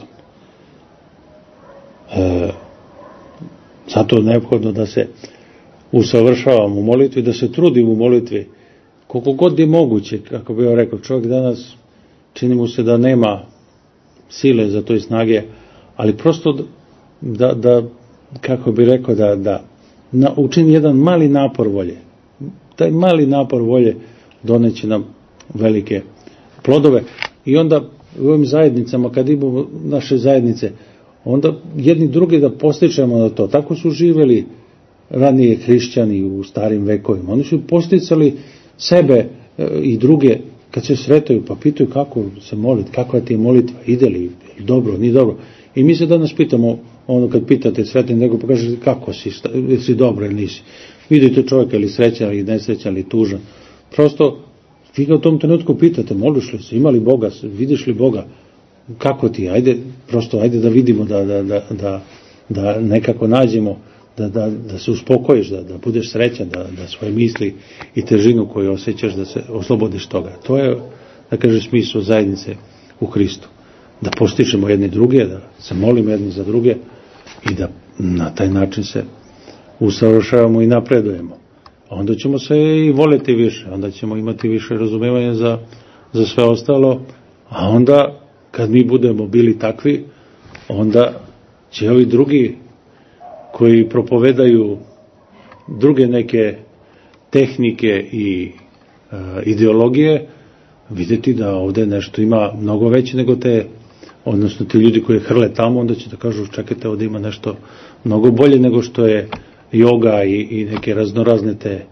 E, zato je neophodno da se usavršavamo u molitvi, da se trudimo u molitvi koliko god je moguće. Kako bi ja rekao, čovjek danas čini mu se da nema sile za to i snage, ali prosto da, da kako bi rekao, da, da na, učini jedan mali napor volje. Taj mali napor volje doneće nam velike plodove. I onda u ovim zajednicama, kad imamo naše zajednice, onda jedni drugi da postičemo na to. Tako su živjeli ranije hrišćani u starim vekovima. Oni su posticali sebe i druge kad se sretaju, pa pitaju kako se moliti, kakva ti je molitva, ide li dobro, nije dobro. I mi se danas pitamo, ono kad pitate sretni nego, pa kaže kako si, si dobro ili nisi. Vidite čovjeka ili srećan ili nesrećan ili tužan. Prosto vi ga u tom trenutku pitate, moliš li se, ima li Boga, vidiš li Boga, kako ti, ajde, prosto ajde da vidimo, da, da, da, da, da nekako nađemo, da, da, da se uspokojiš, da, da budeš srećan, da, da svoje misli i težinu koju osjećaš, da se oslobodiš toga. To je, da kaže, smisao zajednice u Hristu. Da postičemo jedni druge, da se molimo jedni za druge i da na taj način se usavršavamo i napredujemo. Onda ćemo se i voleti više, onda ćemo imati više razumevanja za, za sve ostalo, a onda kad mi budemo bili takvi, onda će ovi drugi koji propovedaju druge neke tehnike i e, ideologije vidjeti da ovdje nešto ima mnogo veće nego te, odnosno ti ljudi koji hrle tamo, onda će da kažu čekajte, ovdje ima nešto mnogo bolje nego što je joga i, i neke raznorazne te e,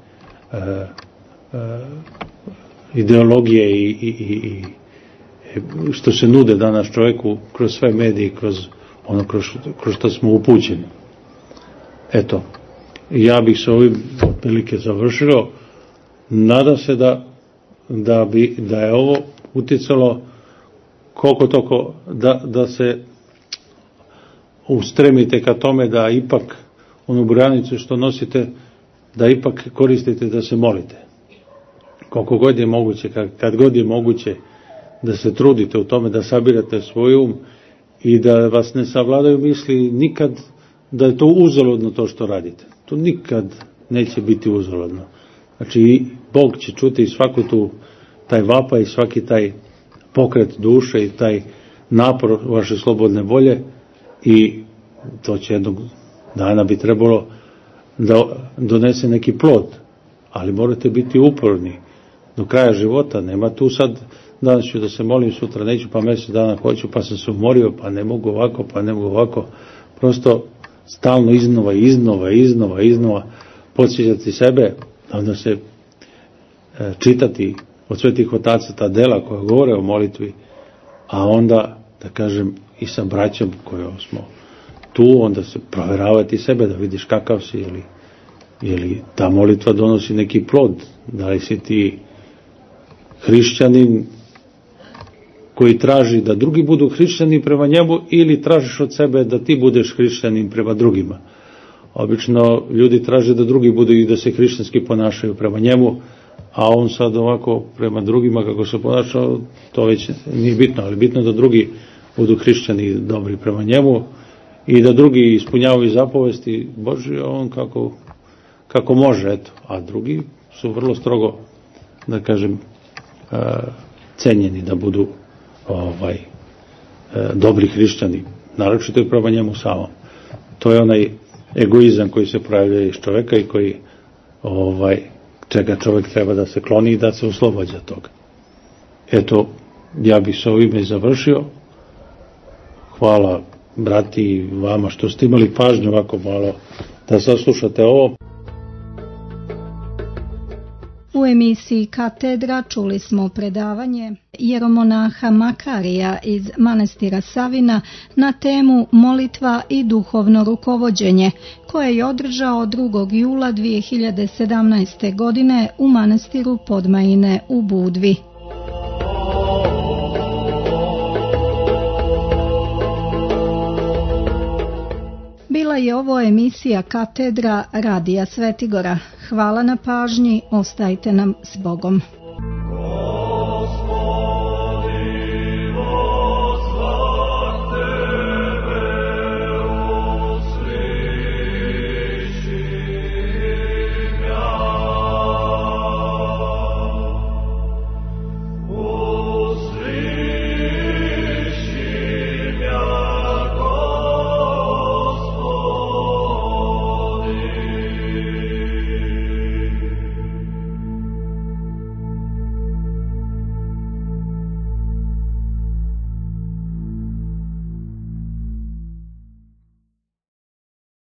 e, ideologije i, i, i, i što se nude danas čovjeku kroz sve medije, kroz ono kroz, kroz što smo upućeni. Eto, ja bih se ovim otprilike završio. Nadam se da, da, bi, da je ovo utjecalo koliko toko da, da se ustremite ka tome da ipak onu branicu što nosite, da ipak koristite da se molite. Koliko god je moguće, kad, kad god je moguće, da se trudite u tome da sabirate svoj um i da vas ne savladaju misli nikad da je to uzaludno to što radite. To nikad neće biti uzaludno. Znači, Bog će čuti svaku tu, taj vapaj i svaki taj pokret duše i taj napor vaše slobodne volje i to će jednog dana bi trebalo da donese neki plod, ali morate biti uporni do kraja života. Nema tu sad danas ću da se molim, sutra neću, pa mjesec dana hoću, pa sam se umorio, pa ne mogu ovako, pa ne mogu ovako. Prosto stalno iznova, iznova, iznova, iznova podsjećati sebe, onda se e, čitati od svetih otaca ta dela koja govore o molitvi, a onda, da kažem, i sa braćom koje smo tu, onda se provjeravati sebe da vidiš kakav si, ili, ili ta molitva donosi neki plod, da li si ti hrišćanin koji traži da drugi budu hrišćani prema njemu ili tražiš od sebe da ti budeš hrišćanin prema drugima. Obično ljudi traže da drugi budu i da se hrišćanski ponašaju prema njemu, a on sad ovako prema drugima kako se ponašao, to već nije bitno, ali bitno da drugi budu hrišćani dobri prema njemu i da drugi ispunjavaju zapovesti Božje, on kako, kako može, eto, a drugi su vrlo strogo, da kažem, cenjeni da budu ovaj dobri hrišćani, naročito i prema njemu samom. To je onaj egoizam koji se pojavlja iz čoveka i koji ovaj čega čovjek treba da se kloni i da se oslobađa toga. Eto, ja bih sa ovime završio. Hvala brati i vama što ste imali pažnju ovako malo da saslušate ovo. U emisiji Katedra čuli smo predavanje jeromonaha Makarija iz manastira Savina na temu molitva i duhovno rukovođenje, koje je održao drugog jula dvije hiljade sedamnaeste. godine u manastiru Podmajine u Budvi. Bila je ovo emisija Katedra Radija Svetigora. Hvala na pažnji, ostajte nam s Bogom.